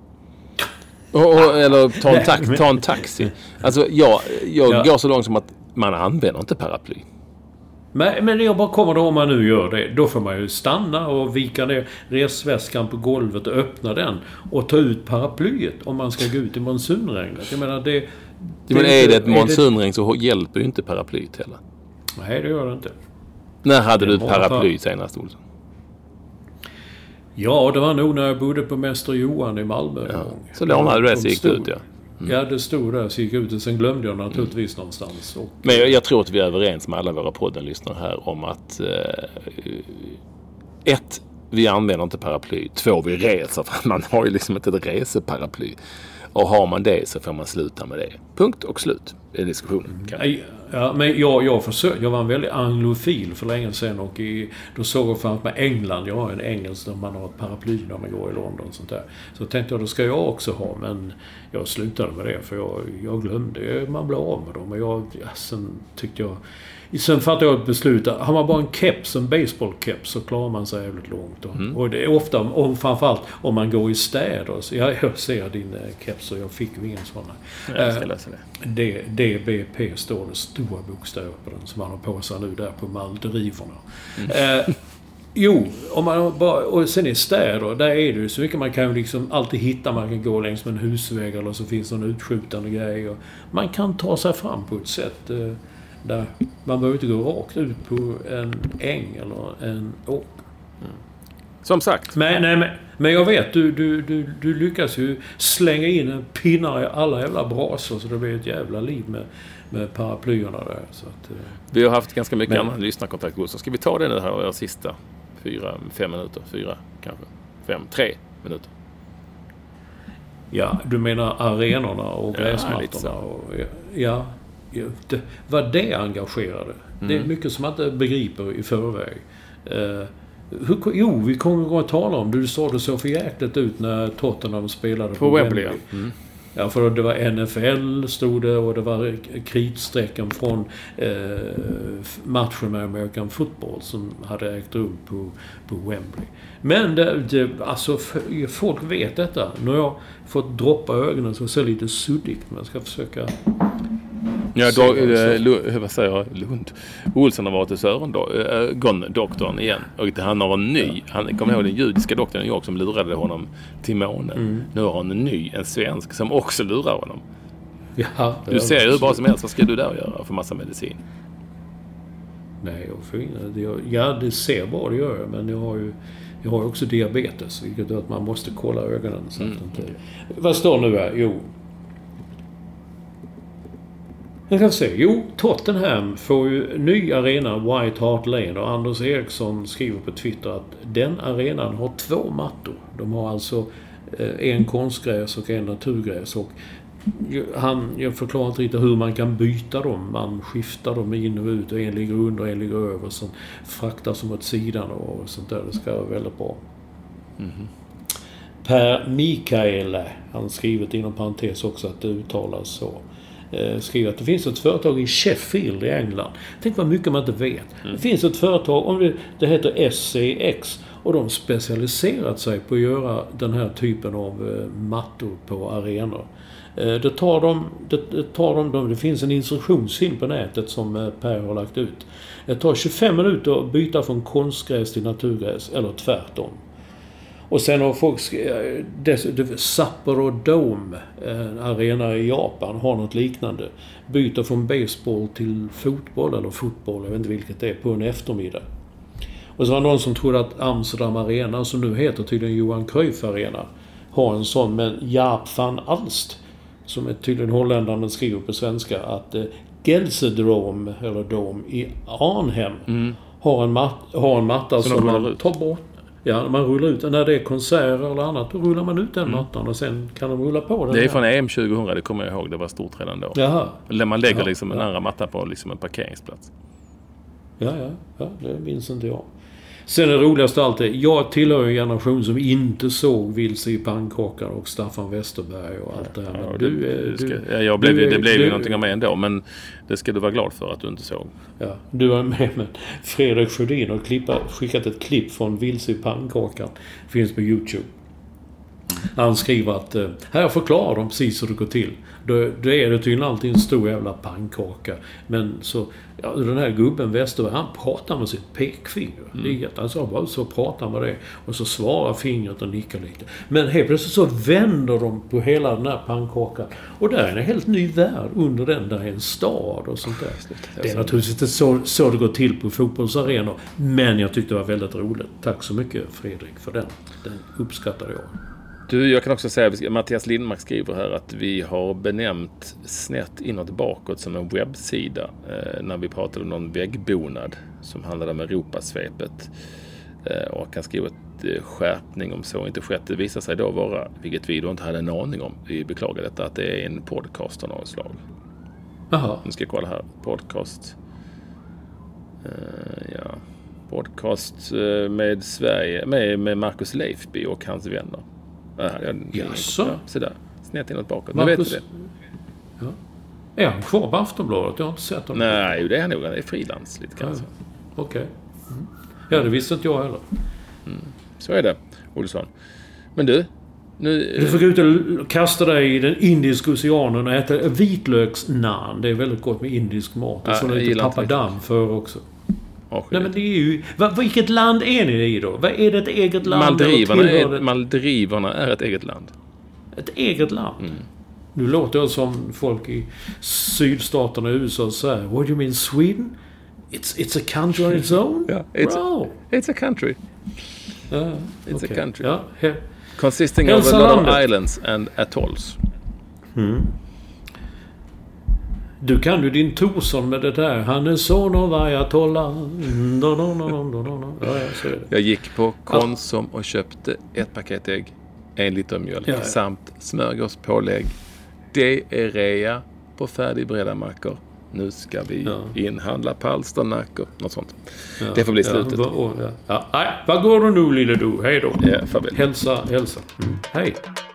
Och, och, eller ta en, tax, ta en taxi. Alltså, jag, jag ja. går så långt som att man använder inte paraply. Men, men jag bara kommer då, om man nu gör det, då får man ju stanna och vika ner resväskan på golvet och öppna den och ta ut paraplyet om man ska gå ut i monsunregnet. Jag menar, det... det men är det ett monsunregn så hjälper ju inte paraplyet heller. Nej, det gör det inte. När hade det du ett paraply par... senast, Olsson? Ja, det var nog när jag bodde på Mäster Johan i Malmö. Ja. Så lånade du det så gick det ut, ja. Mm. Ja, det stod där, så gick ut och sen glömde jag naturligtvis mm. någonstans. Och, men jag, jag tror att vi är överens med alla våra poddenlyssnare här om att eh, ett, vi använder inte paraply. Två, vi reser, för man har ju liksom inte ett reseparaply. Och har man det så får man sluta med det. Punkt och slut i diskussionen. Mm. Ja, men jag, jag, försökte, jag var en väldigt anglofil för länge sedan, och i, då såg jag framför mig England. Jag har en engelsk där man har ett paraply när man går i London och sånt där. Så tänkte jag, då ska jag också ha, men jag slutade med det för jag, jag glömde, man blev av med dem. Och jag, ja, sen tyckte jag, sen fattade jag ett beslut att har man bara en keps, en baseballkeps, så klarar man sig jävligt långt. Och, mm. och det är ofta, och framförallt om man går i städer. Så jag, jag ser din keps och jag fick ju ingen sådana. Jag ska läsa det. D B P står det stora bokstäver på den som man har på sig nu där på Maldiverna. Mm. Eh, Jo, om man bara, och sen i städer, där är det ju så mycket man kan liksom alltid hitta. Man kan gå längs med en husväg eller så finns det en utskjutande grej. Och man kan ta sig fram på ett sätt eh, där man behöver inte gå rakt ut på en äng eller en åker. Mm. Som sagt. Men, nej, men, men jag vet, du, du, du, du lyckas ju slänga in en pinnar i alla jävla brasor så det blir ett jävla liv med, med paraplyerna där. Så att, eh. Vi har haft ganska mycket men, annan lyssnarkontakt. Så ska vi ta det nu här och sista fyra, fem minuter, fyra kanske, fem, tre minuter. Ja, du menar arenorna och gräsmattorna. Ja, och, ja, ja det, vad det engagerade. Mm. Det är mycket som man inte begriper i förväg. Uh, hur, jo, vi kommer att tala om det. Du sa det så för jäkligt ut när Tottenham spelade på, på Wembley. Wembley. Mm. Ja, för det var N F L stod det och det var kritsträcken från eh, matchen med American Football som hade ägt rum på, på Wembley. Men det, det, alltså, folk vet detta. Nu har jag fått droppa ögonen så det ser lite suddigt, men jag ska försöka... Ja, då, äh, vad säger jag? Lund. Olsson har varit i Sören då, äh, doktorn igen. Och han har en ny, han kommer ihåg den judiska doktorn i New York som lurade honom till månen. Mm. Nu har han en ny, en svensk som också lurar honom. Ja, du ser ju hur bra som helst, vad ska du där göra för massa medicin? Nej, jag får inga, ja, det ser bra, det gör jag, men jag har ju jag har också diabetes, vilket gör att man måste kolla ögonen. Så mm. att inte... Vad står nu här? Jo. Jag kan säga, jo, Tottenham får ju ny arena, White Hart Lane, och Anders Eriksson skriver på Twitter att den arenan har två mattor. De har alltså en konstgräs och en naturgräs, och han, jag förklarar inte riktigt hur man kan byta dem. Man skiftar dem in och ut och en ligger under och en ligger över som fraktas som åt sidan och sånt där. Det ska vara väldigt bra. Mm-hmm. Per Mikael, han skrivit inom parentes också att det uttalas så. Eh, skriver att det finns ett företag i Sheffield i England. Tänk vad mycket man inte vet. Mm. Det finns ett företag, om det, det heter S C X, och de specialiserat sig på att göra den här typen av eh, mattor på arenor. Eh, det tar de, det, det tar de, de, det finns en instruktionsfilm på nätet som eh, Per har lagt ut. Det tar tjugofem minuter att byta från konstgräs till naturgräs, eller tvärtom. Och sen har folk, Sapporo Dome, en arena i Japan, har något liknande. Byter från baseball till fotboll eller fotboll, jag vet inte vilket det är, på en eftermiddag. Och så var det någon som trodde att Amsterdam Arena, som nu heter tydligen Johan Cruyff Arena, har en sån, men Jaap van Alst, som är tydligen holländaren, men skriver på svenska, att eh, Gelsedrome, eller Dome, i Arnhem mm. har, en mat, har en matta så som man tar bort. Ja, man rullar ut, när det är konserter eller annat, då rullar man ut den mm. mattan och sen kan de rulla på den. Det är här. Från E M tjugohundra, det kommer jag ihåg, det var stort redan då. Jaha. Man lägger Jaha. liksom en ja. andra matta på liksom en parkeringsplats. Ja, ja, ja, det minns inte jag. Sen det roligaste allt är, jag tillhör en generation som inte såg Vilse i pannkakan och Staffan Westerberg och allt det här. Ja, du, du, du, ska, ja, jag blev, du, det blev du, ju någonting av mig ändå, men det ska du vara glad för att du inte såg. Ja, du var med med Fredrik Sjödin och klippa, skickat ett klipp från Vilse i pannkakan. Finns på YouTube. Han skriver att här förklarar de precis hur det går till. Då, då är det tydligen alltid en stor jävla pannkaka. Men så, ja, den här gubben Westerberg, han pratar med sitt pekfinger. Mm. Det är jätte, alltså, bara så pratar med det. Och så svarar fingret och nickar lite. Men helt plötsligt så vänder de på hela den här pannkakan. Och där är en helt ny värld under den. Där är en stad och sånt där. Det är naturligtvis inte så, så det går till på fotbollsarenor. Men jag tyckte det var väldigt roligt. Tack så mycket Fredrik för den. Den uppskattade jag. Du, jag kan också säga, Mattias Lindmark skriver här att vi har benämnt snett inåt bakåt som en webbsida eh, när vi pratade om någon väggbonad som handlade om Europasvepet. Eh, och kan skriva ett eh, skärpning om så inte skett. Det visar sig då vara, vilket vi då inte hade en aning om, vi beklagar detta, att det är en podcast av något slag. Jaha. Nu ska jag kolla här, podcast. Eh, ja, podcast eh, med Sverige, med, med Marcus Leifby och hans vänner. Ja, Jaså? Ja, sådär. Snett inåt bakåt. Marcus, nu vet du det. Ja. Är han kvar på Aftonbladet? Jag har inte sett honom. Nej, det är han nog. Han är frilans lite kanske. Ja. Okej. Okay. Mm. Ja, det visste inte jag heller. Mm. Så är det, Olsson. Men du, nu... Du får gå ut och kasta dig i den indiska oceanen och äta vitlöksnan. Det är väldigt gott med indisk mat. Och ja, så lite papadam för också. Nej, men det är ju... Va, vilket land är ni i då? Vad är det ett eget land? Maldiverna är, Maldiverna är ett eget land. Ett eget land? Mm. Nu låter jag som folk i sydstaterna i U S A säger. What do you mean Sweden? It's, it's a country on its own? Yeah, it's, Bro. A, it's a country. Uh, it's okay. a country. Ja, he- Consisting of a lot of islands and atolls. Mm. Du kan ju din Torsson med det där. Han är son av Ayatollah. No, no, no, no, no, no. Ja, jag ser det. Jag gick på Konsum och köpte ett paket ägg, en liter mjölk Ja, ja. samt smörgåspålägg. Det är rea på färdigberedda mackor. Nu ska vi ja. inhandla palsternackor. Något sånt. Ja, det får bli slutet. Ja, va, ja. Ja. Nej, vad går du nu, lille du? Hej då. Ja, farväl. Hälsa, hälsa. Mm. Hej.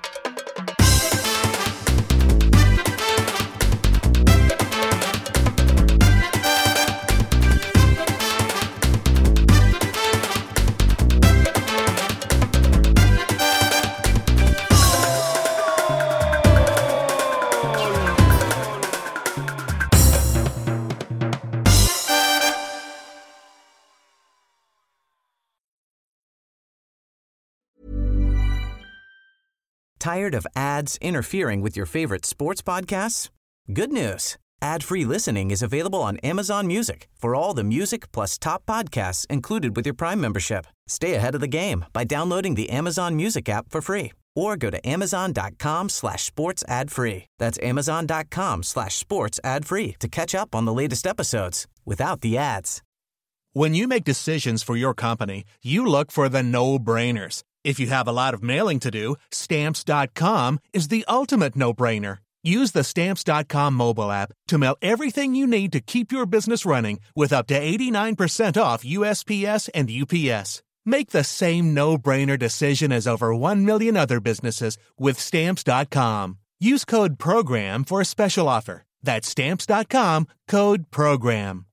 Tired of ads interfering with your favorite sports podcasts? Good news. Ad-free listening is available on Amazon Music for all the music plus top podcasts included with your Prime membership. Stay ahead of the game by downloading the Amazon Music app for free or go to amazon.com slash sports ad free. That's amazon.com slash sports ad free to catch up on the latest episodes without the ads. When you make decisions for your company, you look for the no-brainers. If you have a lot of mailing to do, Stamps dot com is the ultimate no-brainer. Use the Stamps dot com mobile app to mail everything you need to keep your business running with up to eighty-nine percent off U S P S and U P S. Make the same no-brainer decision as over one million other businesses with Stamps dot com. Use code PROGRAM for a special offer. That's Stamps dot com, code PROGRAM.